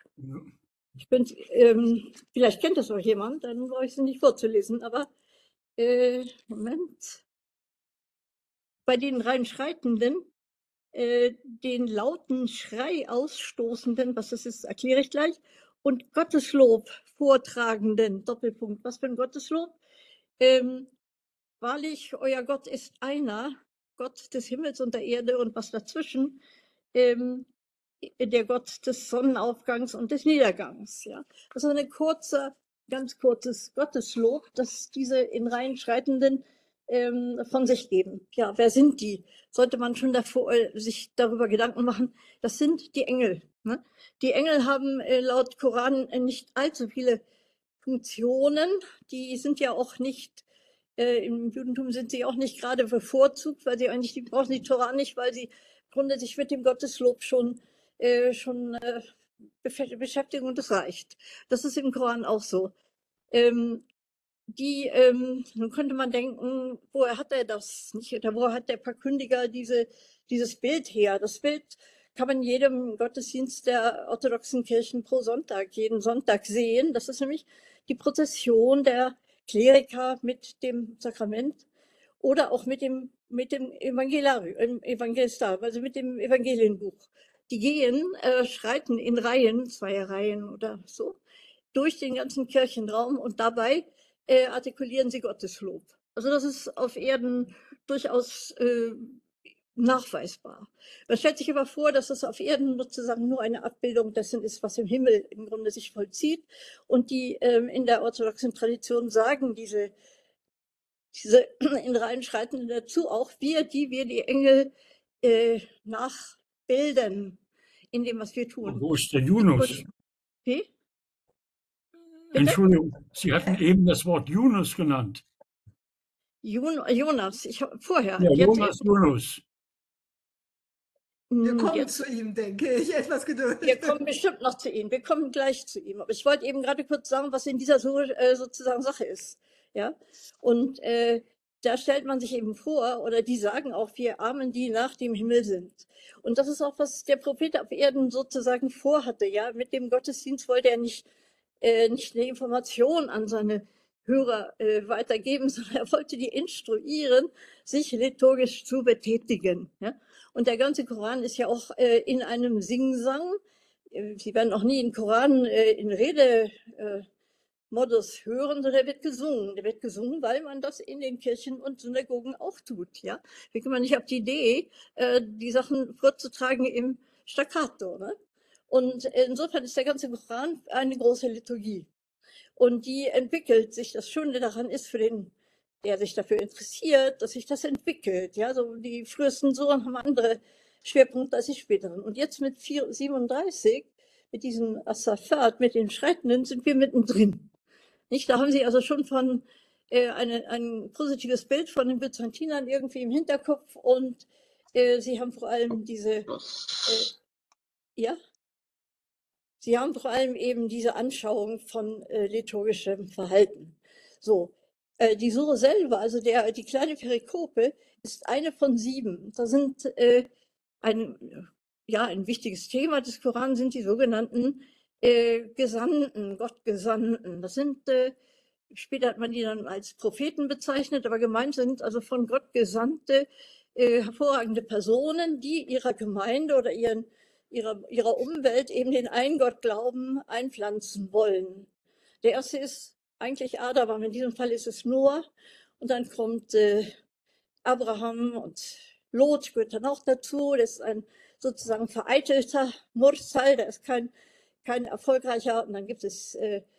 Vielleicht kennt das auch jemand, dann brauche ich es nicht vorzulesen, aber Moment. Bei den rein Schreitenden, den lauten Schrei ausstoßenden, was das ist, erkläre ich gleich, und Gotteslob vortragenden, Doppelpunkt. Was für ein Gotteslob? wahrlich, euer Gott ist einer, Gott des Himmels und der Erde und was dazwischen, ähm, der Gott des Sonnenaufgangs und des Niedergangs. Ja. Das ist ein ganz kurzes Gotteslob, das diese in Reihen Schreitenden von sich geben. Ja, wer sind die? Sollte man schon davor sich darüber Gedanken machen. Das sind die Engel. Ne? Die Engel haben laut Koran nicht allzu viele Funktionen. Die sind ja auch nicht, im Judentum sind sie auch nicht gerade bevorzugt, weil sie eigentlich, die brauchen die Tora nicht, weil sie im Grunde sich mit dem Gotteslob schon beschäftigen und das reicht. Das ist im Koran auch so. Nun könnte man denken, woher hat er das? Nicht? Oder woher hat der Verkündiger dieses Bild her? Das Bild kann man in jedem Gottesdienst der orthodoxen Kirchen pro Sonntag, jeden Sonntag sehen. Das ist nämlich die Prozession der Kleriker mit dem Sakrament oder auch mit dem Evangelistarium, also mit dem Evangelienbuch. Die gehen, schreiten in Reihen, 2 Reihen oder so, durch den ganzen Kirchenraum und dabei artikulieren sie Gotteslob. Also das ist auf Erden durchaus nachweisbar. Man stellt sich aber vor, dass es auf Erden sozusagen nur eine Abbildung dessen ist, was im Himmel im Grunde sich vollzieht. Und die in der orthodoxen Tradition sagen diese in Reihen Schreitenden dazu auch, wir die Engel nachbilden in dem, was wir tun. Wo ist der Yunus? Wie? Entschuldigung, Sie hatten eben das Wort Yunus genannt. Jonas, vorher. Ja, Jonas Yunus. Wir kommen zu ihm, denke ich. Etwas Geduld. Wir kommen bestimmt noch zu ihm. Wir kommen gleich zu ihm. Aber ich wollte eben gerade kurz sagen, was in dieser sozusagen Sache ist. Ja? Und da stellt man sich eben vor, oder die sagen auch, wir Armen, die nach dem Himmel sind. Und das ist auch, was der Prophet auf Erden sozusagen vorhatte. Ja? Mit dem Gottesdienst wollte er nicht eine Information an seine Hörer weitergeben, sondern er wollte die instruieren, sich liturgisch zu betätigen. Ja? Und der ganze Koran ist ja auch in einem Singsang. Sie werden auch nie den Koran in Redemodus hören, sondern der wird gesungen. Der wird gesungen, weil man das in den Kirchen und Synagogen auch tut. Ja? Wir kommen nicht auf die Idee, die Sachen vorzutragen im Staccato. Ne? Und insofern ist der ganze Koran eine große Liturgie. Und die entwickelt sich. Das Schöne daran ist für den, der sich dafür interessiert, dass sich das entwickelt. Ja, so die frühesten Suren haben andere Schwerpunkte als die späteren. Und jetzt mit 37, mit diesem As-Safat, mit den Schreitenden, sind wir mittendrin. Nicht? Da haben Sie also schon von ein positives Bild von den Byzantinern irgendwie im Hinterkopf und Sie haben vor allem diese, ja? Sie haben vor allem eben diese Anschauung von liturgischem Verhalten. So, die Sure selber, also die kleine Perikope, ist eine von 7. Da sind ein wichtiges Thema des Koran sind die sogenannten Gesandten, Gottgesandten. Das sind, später hat man die dann als Propheten bezeichnet, aber gemeint sind also von Gott gesandte, hervorragende Personen, die ihrer Gemeinde oder ihrer Umwelt eben den Ein-Gott-Glauben einpflanzen wollen. Der erste ist eigentlich Adam, aber in diesem Fall ist es Noah. Und dann kommt Abraham und Lot gehört dann auch dazu. Das ist ein sozusagen vereitelter Mursal, der ist kein erfolgreicher. Und dann gibt es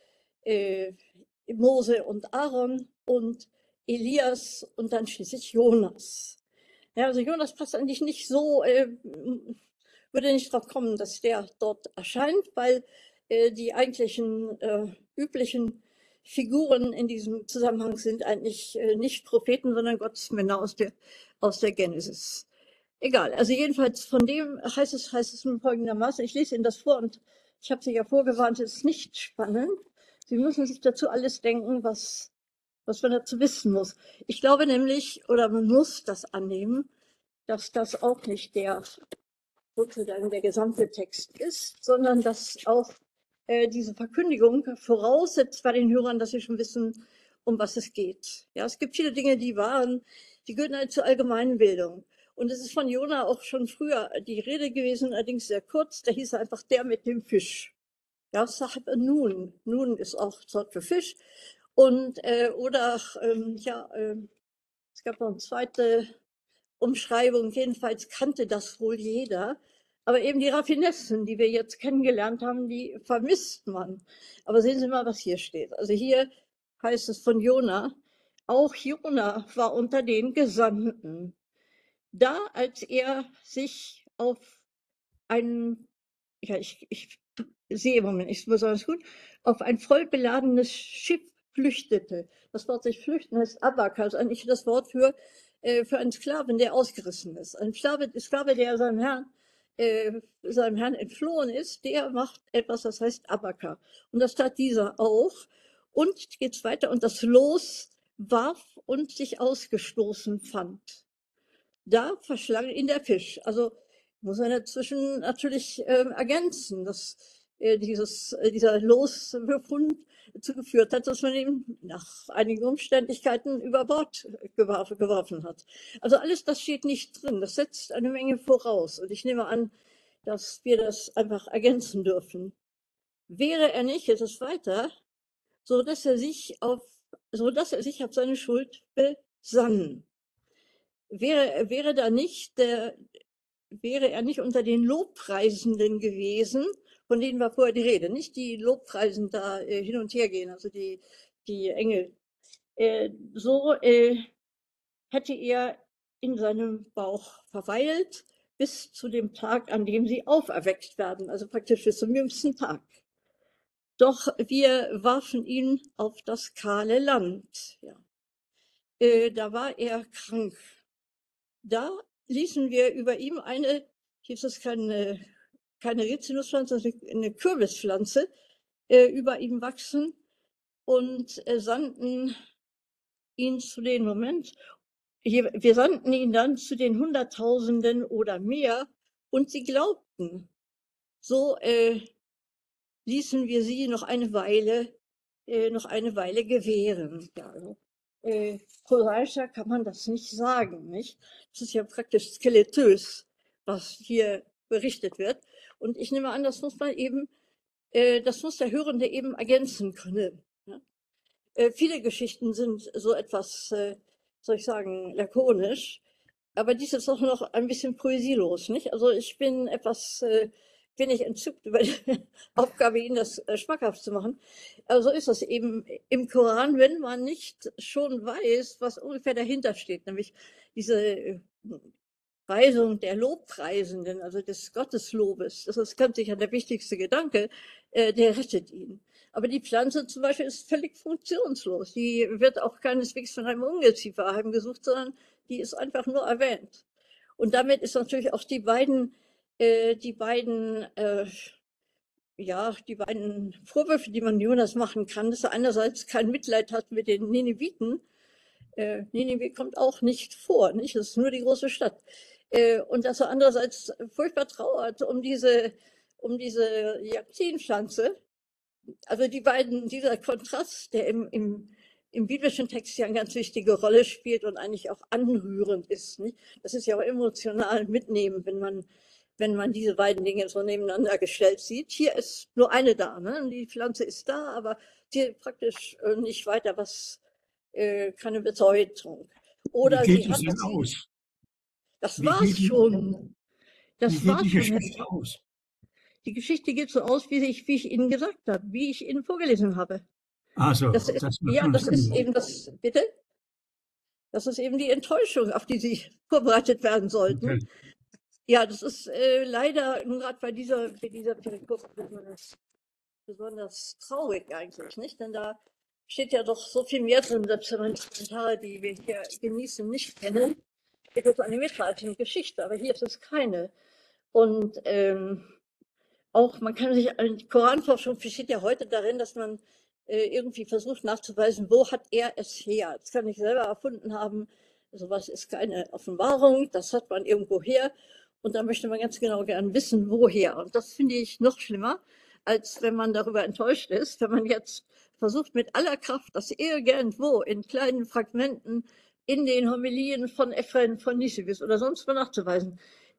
Mose und Aaron und Elias und dann schließlich Jonas. Ja, also Jonas passt eigentlich nicht so, würde nicht drauf kommen, dass der dort erscheint, weil die eigentlichen üblichen Figuren in diesem Zusammenhang sind eigentlich nicht Propheten, sondern Gottesmänner aus der Genesis. Egal, also jedenfalls von dem heißt es nun folgendermaßen, ich lese Ihnen das vor und ich habe Sie ja vorgewarnt, es ist nicht spannend. Sie müssen sich dazu alles denken, was man dazu wissen muss. Ich glaube nämlich, oder man muss das annehmen, dass das auch nicht sozusagen der gesamte Text ist, sondern dass auch diese Verkündigung voraussetzt bei den Hörern, dass sie schon wissen, um was es geht. Ja, es gibt viele Dinge, die gehören halt zur Allgemeinbildung. Und es ist von Jona auch schon früher die Rede gewesen, allerdings sehr kurz. Da hieß er einfach der mit dem Fisch. Ja, Sahab Nun. Nun ist auch Wort für Fisch. Und Es gab noch eine zweite Umschreibung, jedenfalls kannte das wohl jeder. Aber eben die Raffinessen, die wir jetzt kennengelernt haben, die vermisst man. Aber sehen Sie mal, was hier steht. Also hier heißt es von Jona, auch Jona war unter den Gesandten. Da, als er sich auf ein, ja, ich sehe im Moment nicht besonders gut, auf ein voll beladenes Schiff flüchtete. Das Wort sich flüchten heißt Abaka, also eigentlich das Wort für einen Sklaven, der ausgerissen ist. Ein Sklave, der seinem Herrn entflohen ist, der macht etwas, das heißt Abaka. Und das tat dieser auch. Und geht's weiter, und das Los warf und sich ausgestoßen fand. Da verschlang ihn der Fisch. Also muss man dazwischen natürlich ergänzen, dass dieser Losbefund dazu geführt hat, dass man ihn nach einigen Umständlichkeiten über Bord geworfen hat. Also alles das steht nicht drin. Das setzt eine Menge voraus. Und ich nehme an, dass wir das einfach ergänzen dürfen. Wäre er nicht, jetzt ist weiter, so dass er sich auf seine Schuld besann. Wäre er nicht unter den Lobpreisenden gewesen, von denen war vorher die Rede, nicht die Lobpreisenden da hin und her gehen, also die Engel. Hätte er in seinem Bauch verweilt bis zu dem Tag, an dem sie auferweckt werden, also praktisch bis zum jüngsten Tag. Doch wir warfen ihn auf das kahle Land. Ja. Da war er krank. Da ließen wir über ihm hier ist es keine Rizinuspflanze, sondern eine Kürbispflanze, über ihm wachsen und sandten ihn wir sandten ihn dann zu den Hunderttausenden oder mehr und sie glaubten. So ließen wir sie noch eine Weile gewähren. Ja, also, prosaischer kann man das nicht sagen, nicht? Das ist ja praktisch skeletös, was hier berichtet wird. Und ich nehme an, das muss der Hörende eben ergänzen können. Ja? Viele Geschichten sind so etwas, soll ich sagen, lakonisch. Aber dies ist auch noch ein bisschen poesielos, nicht? Also ich bin wenig entzückt über die Aufgabe, Ihnen das schmackhaft zu machen. Aber so ist das eben im Koran, wenn man nicht schon weiß, was ungefähr dahinter steht, nämlich diese Preisung der Lobpreisenden, also des Gotteslobes. Das ist ganz sicher der wichtigste Gedanke, der rettet ihn. Aber die Pflanze zum Beispiel ist völlig funktionslos. Die wird auch keineswegs von einem Ungeziefer heimgesucht, sondern die ist einfach nur erwähnt. Und damit ist natürlich auch die beiden Vorwürfe, die man Jonas machen kann, dass er einerseits kein Mitleid hat mit den Nineviten. Ninive kommt auch nicht vor, nicht? Das ist nur die große Stadt. Und dass er andererseits furchtbar trauert um diese Jaktinpflanze. Also dieser Kontrast, der im biblischen Text ja eine ganz wichtige Rolle spielt und eigentlich auch anrührend ist, nicht? Das ist ja auch emotional mitnehmen, wenn man diese beiden Dinge so nebeneinander gestellt sieht. Hier ist nur eine da, ne? Die Pflanze ist da, aber sie praktisch nicht weiter keine Bedeutung. Oder wie geht es denn aus? Das war's schon. Das war's schon. Die Geschichte aus? Die Geschichte geht so aus, wie ich Ihnen gesagt habe, wie ich Ihnen vorgelesen habe. Also, das ist eben das, bitte? Das ist eben die Enttäuschung, auf die Sie vorbereitet werden sollten. Okay. Ja, das ist leider gerade bei dieser Perikope besonders traurig eigentlich, nicht? Denn da steht ja doch so viel mehr drin, selbst wenn man die Kommentare, die wir hier genießen, nicht kennen. Es ist eine mitreißende Geschichte, aber hier ist es keine. Und auch man kann sich, die Koranforschung besteht ja heute darin, dass man irgendwie versucht nachzuweisen, wo hat er es her. Das kann ich selber erfunden haben. Sowas ist keine Offenbarung, das hat man irgendwo her. Und da möchte man ganz genau gern wissen, woher. Und das finde ich noch schlimmer, als wenn man darüber enttäuscht ist, wenn man jetzt versucht mit aller Kraft, das irgendwo in kleinen Fragmenten in den Homilien von Ephrem von Nisibis oder sonst wo nachzuweisen.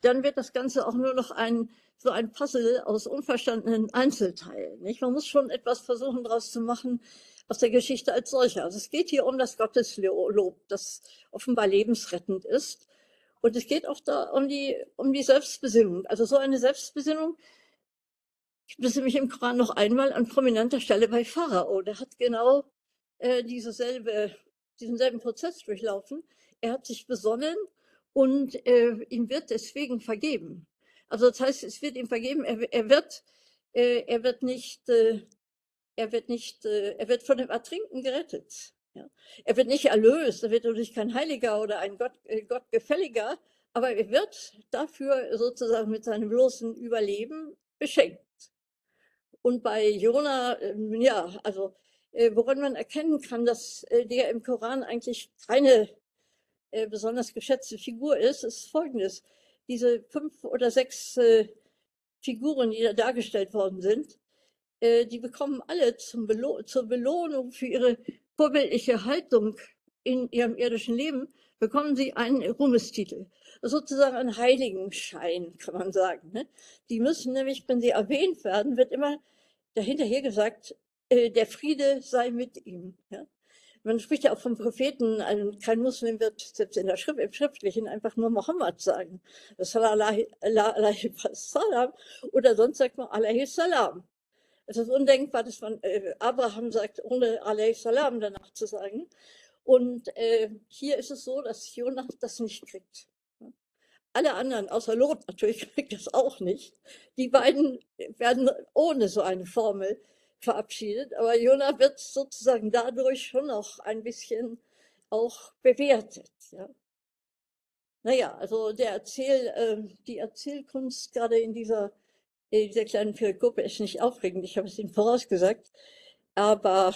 dann wird das Ganze auch nur noch so ein Puzzle aus unverstandenen Einzelteilen. Nicht? Man muss schon etwas versuchen, daraus zu machen, aus der Geschichte als solcher. Also es geht hier um das Gotteslob, das offenbar lebensrettend ist. Und es geht auch da um die Selbstbesinnung. Also so eine Selbstbesinnung gibt es nämlich im Koran noch einmal an prominenter Stelle bei Pharao. Der hat genau diesen selben Prozess durchlaufen. Er hat sich besonnen und ihm wird deswegen vergeben. Also das heißt, es wird ihm vergeben, er wird von dem Ertrinken gerettet. Ja. Er wird nicht erlöst, er wird natürlich kein Heiliger oder ein Gottgefälliger, aber er wird dafür sozusagen mit seinem bloßen Überleben beschenkt. Und bei Jona, ja, also woran man erkennen kann, dass der im Koran eigentlich keine besonders geschätzte Figur ist Folgendes. Diese 5 oder 6 Figuren, die da dargestellt worden sind, die bekommen alle zur Belohnung für ihre vorbildliche Haltung in ihrem irdischen Leben, bekommen sie einen Ruhmestitel. Sozusagen einen Heiligenschein, kann man sagen. Ne? Die müssen nämlich, wenn sie erwähnt werden, wird immer dahinterher gesagt, der Friede sei mit ihm. Ja? Man spricht ja auch vom Propheten, kein Muslim wird selbst in der im Schriftlichen einfach nur Mohammed sagen. Sallallahu alaihi wasallam, oder sonst sagt man alaihi salam. Es ist undenkbar, dass man Abraham sagt, ohne alaihi salam danach zu sagen. Und hier ist es so, dass Jonah das nicht kriegt. Alle anderen, außer Lot natürlich, kriegt das auch nicht. Die beiden werden ohne so eine Formel verabschiedet, aber Jonah wird sozusagen dadurch schon noch ein bisschen auch bewertet. Ja. Naja, also die Erzählkunst gerade in dieser kleinen Perikope ist nicht aufregend, ich habe es Ihnen vorausgesagt, aber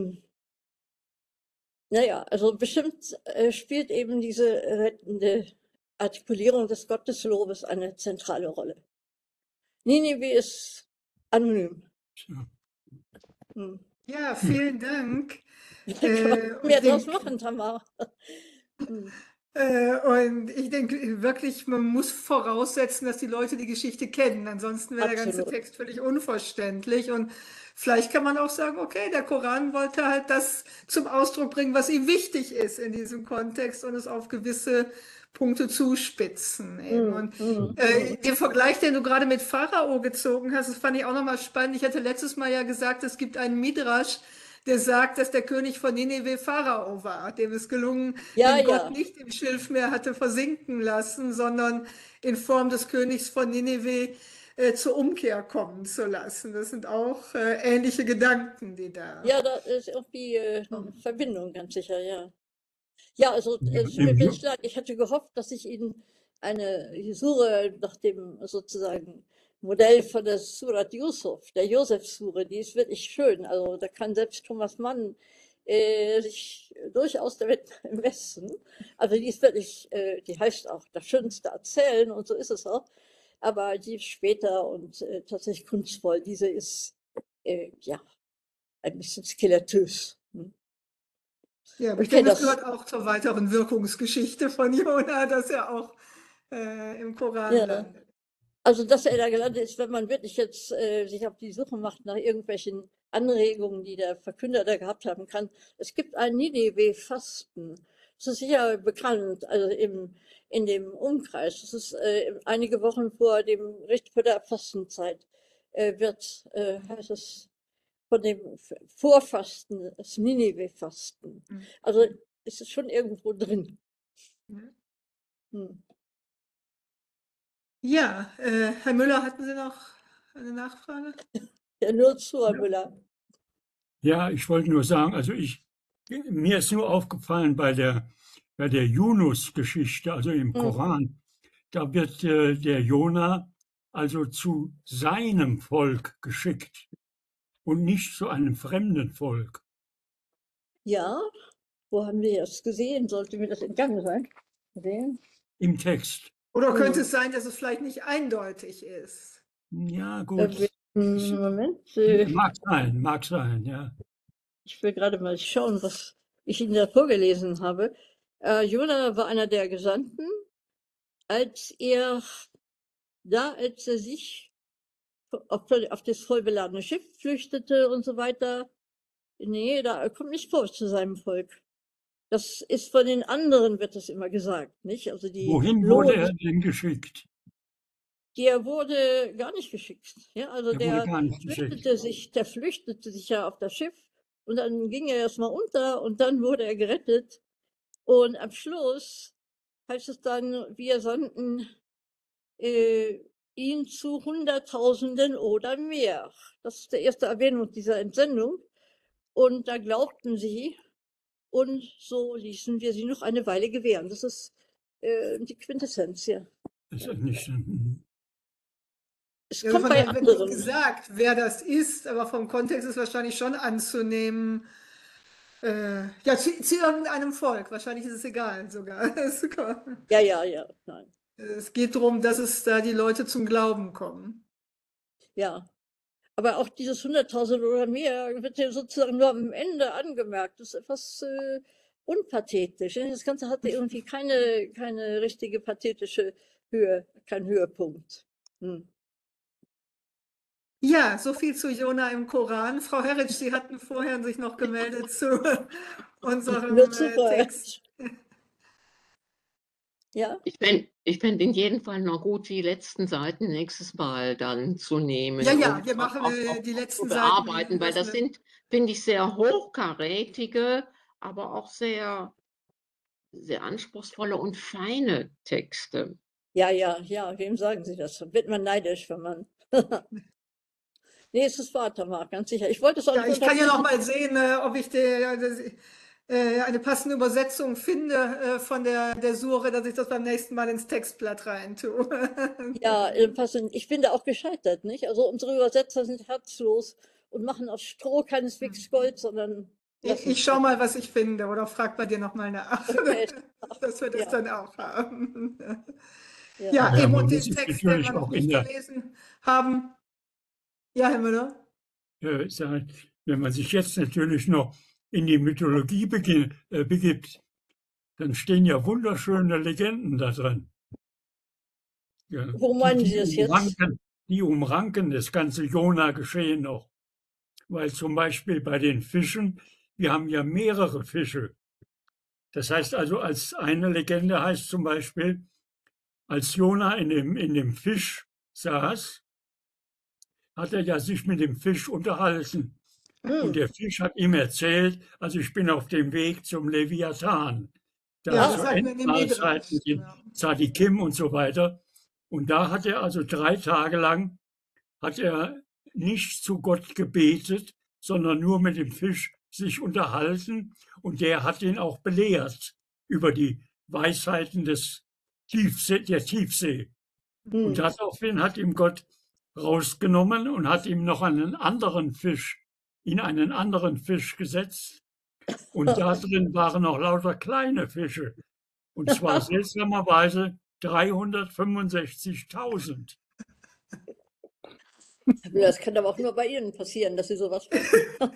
naja, also bestimmt spielt eben diese rettende Artikulierung des Gotteslobes eine zentrale Rolle. Ninive ist anonym. Ja, vielen Dank. Kann man mehr draus machen, Tamara. Und ich denke wirklich, man muss voraussetzen, dass die Leute die Geschichte kennen. Ansonsten wäre der ganze Absolut. Text völlig unverständlich. Und vielleicht kann man auch sagen, okay, der Koran wollte halt das zum Ausdruck bringen, was ihm wichtig ist in diesem Kontext und es auf gewisse Punkte zuspitzen. Eben. Und den Vergleich, den du gerade mit Pharao gezogen hast, das fand ich auch nochmal spannend. Ich hatte letztes Mal ja gesagt, es gibt einen Midrash, der sagt, dass der König von Nineveh Pharao war, dem es gelungen, den Gott nicht im Schilfmeer hatte versinken lassen, sondern in Form des Königs von Nineveh zur Umkehr kommen zu lassen. Das sind auch ähnliche Gedanken, die da. Ja, da ist irgendwie eine Verbindung, ganz sicher, ja. Ja, also ich hatte gehofft, dass ich Ihnen eine Sure nach dem sozusagen Modell von der Surat Yusuf, der Josef-Sure, die ist wirklich schön. Also da kann selbst Thomas Mann sich durchaus damit messen. Also die ist wirklich, die heißt auch das schönste Erzählen und so ist es auch. Aber die ist später und tatsächlich kunstvoll. Diese ist ja ein bisschen skeletös. Ja, aber ich denke, das gehört auch zur weiteren Wirkungsgeschichte von Jona, dass er auch im Koran landet. Also, dass er da gelandet ist, wenn man wirklich jetzt sich auf die Suche macht nach irgendwelchen Anregungen, die der Verkünder da gehabt haben kann. Es gibt ein Nineveh-Fasten. Das ist sicher bekannt, also in dem Umkreis. Das ist einige Wochen vor der Fastenzeit heißt es von dem Vorfasten, das Nineveh-Fasten. Also ist es schon irgendwo drin. Ja, Herr Müller, hatten Sie noch eine Nachfrage? Ja, nur zu, Herr Müller. Ja, ich wollte nur sagen, also mir ist nur aufgefallen bei der Yunus-Geschichte, also im Koran, da wird der Jona also zu seinem Volk geschickt und nicht zu einem fremden Volk. Ja, wo haben wir das gesehen? Sollte mir das entgangen sein? Sehen? Im Text. Oder könnte es sein, dass es vielleicht nicht eindeutig ist? Ja, gut. Moment. Mag sein, ja. Ich will gerade mal schauen, was ich Ihnen da vorgelesen habe. Jona war einer der Gesandten als er sich auf das vollbeladene Schiff flüchtete und so weiter, nee, da kommt nicht vor zu seinem Volk. Das ist von den anderen, wird das immer gesagt, nicht? Also die Wohin wurde er Lohn, denn geschickt? der wurde gar nicht geschickt. Ja, also Er wurde gar nicht geschickt. der flüchtete sich ja auf das Schiff und dann ging er erstmal unter und dann wurde er gerettet. Und am Schluss heißt es dann, wir sandten ihn zu Hunderttausenden oder mehr. Das ist die erste Erwähnung dieser Entsendung. Und da glaubten sie, und so ließen wir sie noch eine Weile gewähren. Das ist die Quintessenz, ja. Das ist nicht, Es Ja, kommt von bei daher wird nicht anderen. gesagt, wer das ist, aber vom Kontext ist wahrscheinlich schon anzunehmen, ja, zu irgendeinem Volk. Wahrscheinlich ist es egal sogar. Ja, nein. Es geht darum, dass es da die Leute zum Glauben kommen. Ja. Aber auch dieses 100.000 oder mehr wird ja sozusagen nur am Ende angemerkt. Das ist etwas unpathetisch. Das Ganze hatte irgendwie keine richtige pathetische Höhe, kein Höhepunkt. Ja, so viel zu Jona im Koran. Frau Herritsch, Sie hatten vorher sich noch gemeldet zu unserem Nur super. Text. Ja, Ich fänd in jedem Fall noch gut, die letzten Seiten nächstes Mal dann zu nehmen Ja, und wir machen die zu letzten bearbeiten, Seiten. weil das sind, finde ich, sehr hochkarätige, aber auch sehr, sehr anspruchsvolle und feine Texte. ja, wem sagen Sie das? Wird man neidisch, wenn man. Nee, es ist wahr, Tamar, ganz sicher. Ich wollte es auch Ja, nicht ich kann ja noch unterbrechen. mal sehen, ob ich eine passende Übersetzung finde von der Sure, dass ich das beim nächsten Mal ins Textblatt rein tue. Ja, passend. Ich bin da auch gescheitert, nicht? Also unsere Übersetzer sind herzlos und machen aus Stroh keineswegs Gold, sondern lassen Ich schau mal, was ich finde, oder frag bei dir noch mal nach, Okay. dass wir das Ja. dann auch haben. Ja. Ja, Ja, eben, man und muss den sich Text, den natürlich wir noch auch nicht gelesen haben. Ja, Herr Müller? sagen, wenn man sich jetzt natürlich noch in die Mythologie begibt, dann stehen ja wunderschöne Legenden da drin. Ja, Wo meinen Sie das jetzt? die umranken das ganze Jona-Geschehen noch. Weil zum Beispiel bei den Fischen, wir haben ja mehrere Fische. Das heißt also, als eine Legende heißt zum Beispiel, als Jona in dem Fisch saß, hat er ja sich mit dem Fisch unterhalten. Und der Fisch hat ihm erzählt, also ich bin auf dem Weg zum Leviathan. Da Ja, so das hatten wir in dem Endmahlzeiten, Midrash. Tzadikim und so weiter. Und da hat er also 3 Tage lang, hat er nicht zu Gott gebetet, sondern nur mit dem Fisch sich unterhalten. Und der hat ihn auch belehrt über die Weisheiten der Tiefsee. Und daraufhin hat ihm Gott rausgenommen und hat ihm noch in einen anderen Fisch gesetzt. Und da drin waren noch lauter kleine Fische. Und zwar seltsamerweise 365.000. Das kann aber auch nur bei Ihnen passieren, dass Sie sowas finden.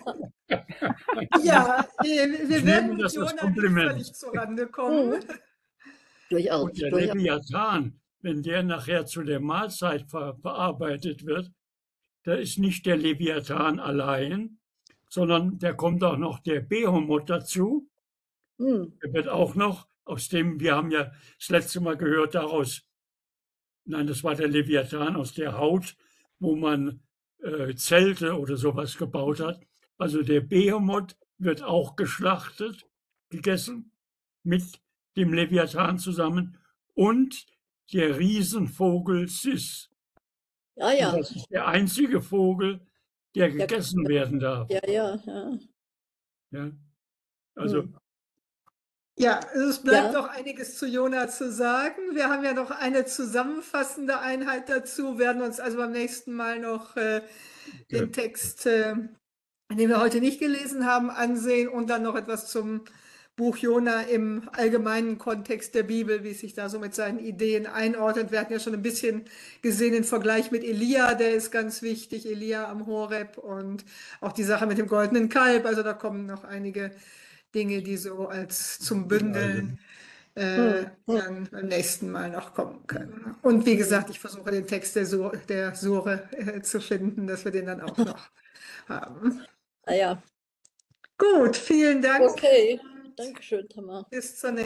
Ja, wir werden mit das als Jona nicht Kompliment. völlig zurande kommen. Durchaus. Und der Leviathan, wenn der nachher zu der Mahlzeit verarbeitet wird, da ist nicht der Leviathan allein, sondern da kommt auch noch der Behemoth dazu. Der wird auch noch, wir haben ja das letzte Mal gehört das war der Leviathan aus der Haut, wo man Zelte oder sowas gebaut hat. Also der Behemoth wird auch geschlachtet, gegessen, mit dem Leviathan zusammen und der Riesenvogel Sis. Ja. Und das ist der einzige Vogel, der gegessen werden darf. Ja. Ja. Also, Ja, es bleibt noch einiges zu Jona zu sagen. Wir haben ja noch eine zusammenfassende Einheit dazu, werden uns also beim nächsten Mal noch den Text, den wir heute nicht gelesen haben, ansehen und dann noch etwas zum Buch Jona im allgemeinen Kontext der Bibel, wie es sich da so mit seinen Ideen einordnet. Wir hatten ja schon ein bisschen gesehen den Vergleich mit Elia, der ist ganz wichtig, Elia am Horeb, und auch die Sache mit dem goldenen Kalb. Also da kommen noch einige Dinge, die so als zum Bündeln dann beim nächsten Mal noch kommen können. Und wie gesagt, ich versuche den Text der Sure zu finden, dass wir den dann auch noch haben. Ah ja, Gut, vielen Dank. okay. Dankeschön, Tamar. Bis zur nächsten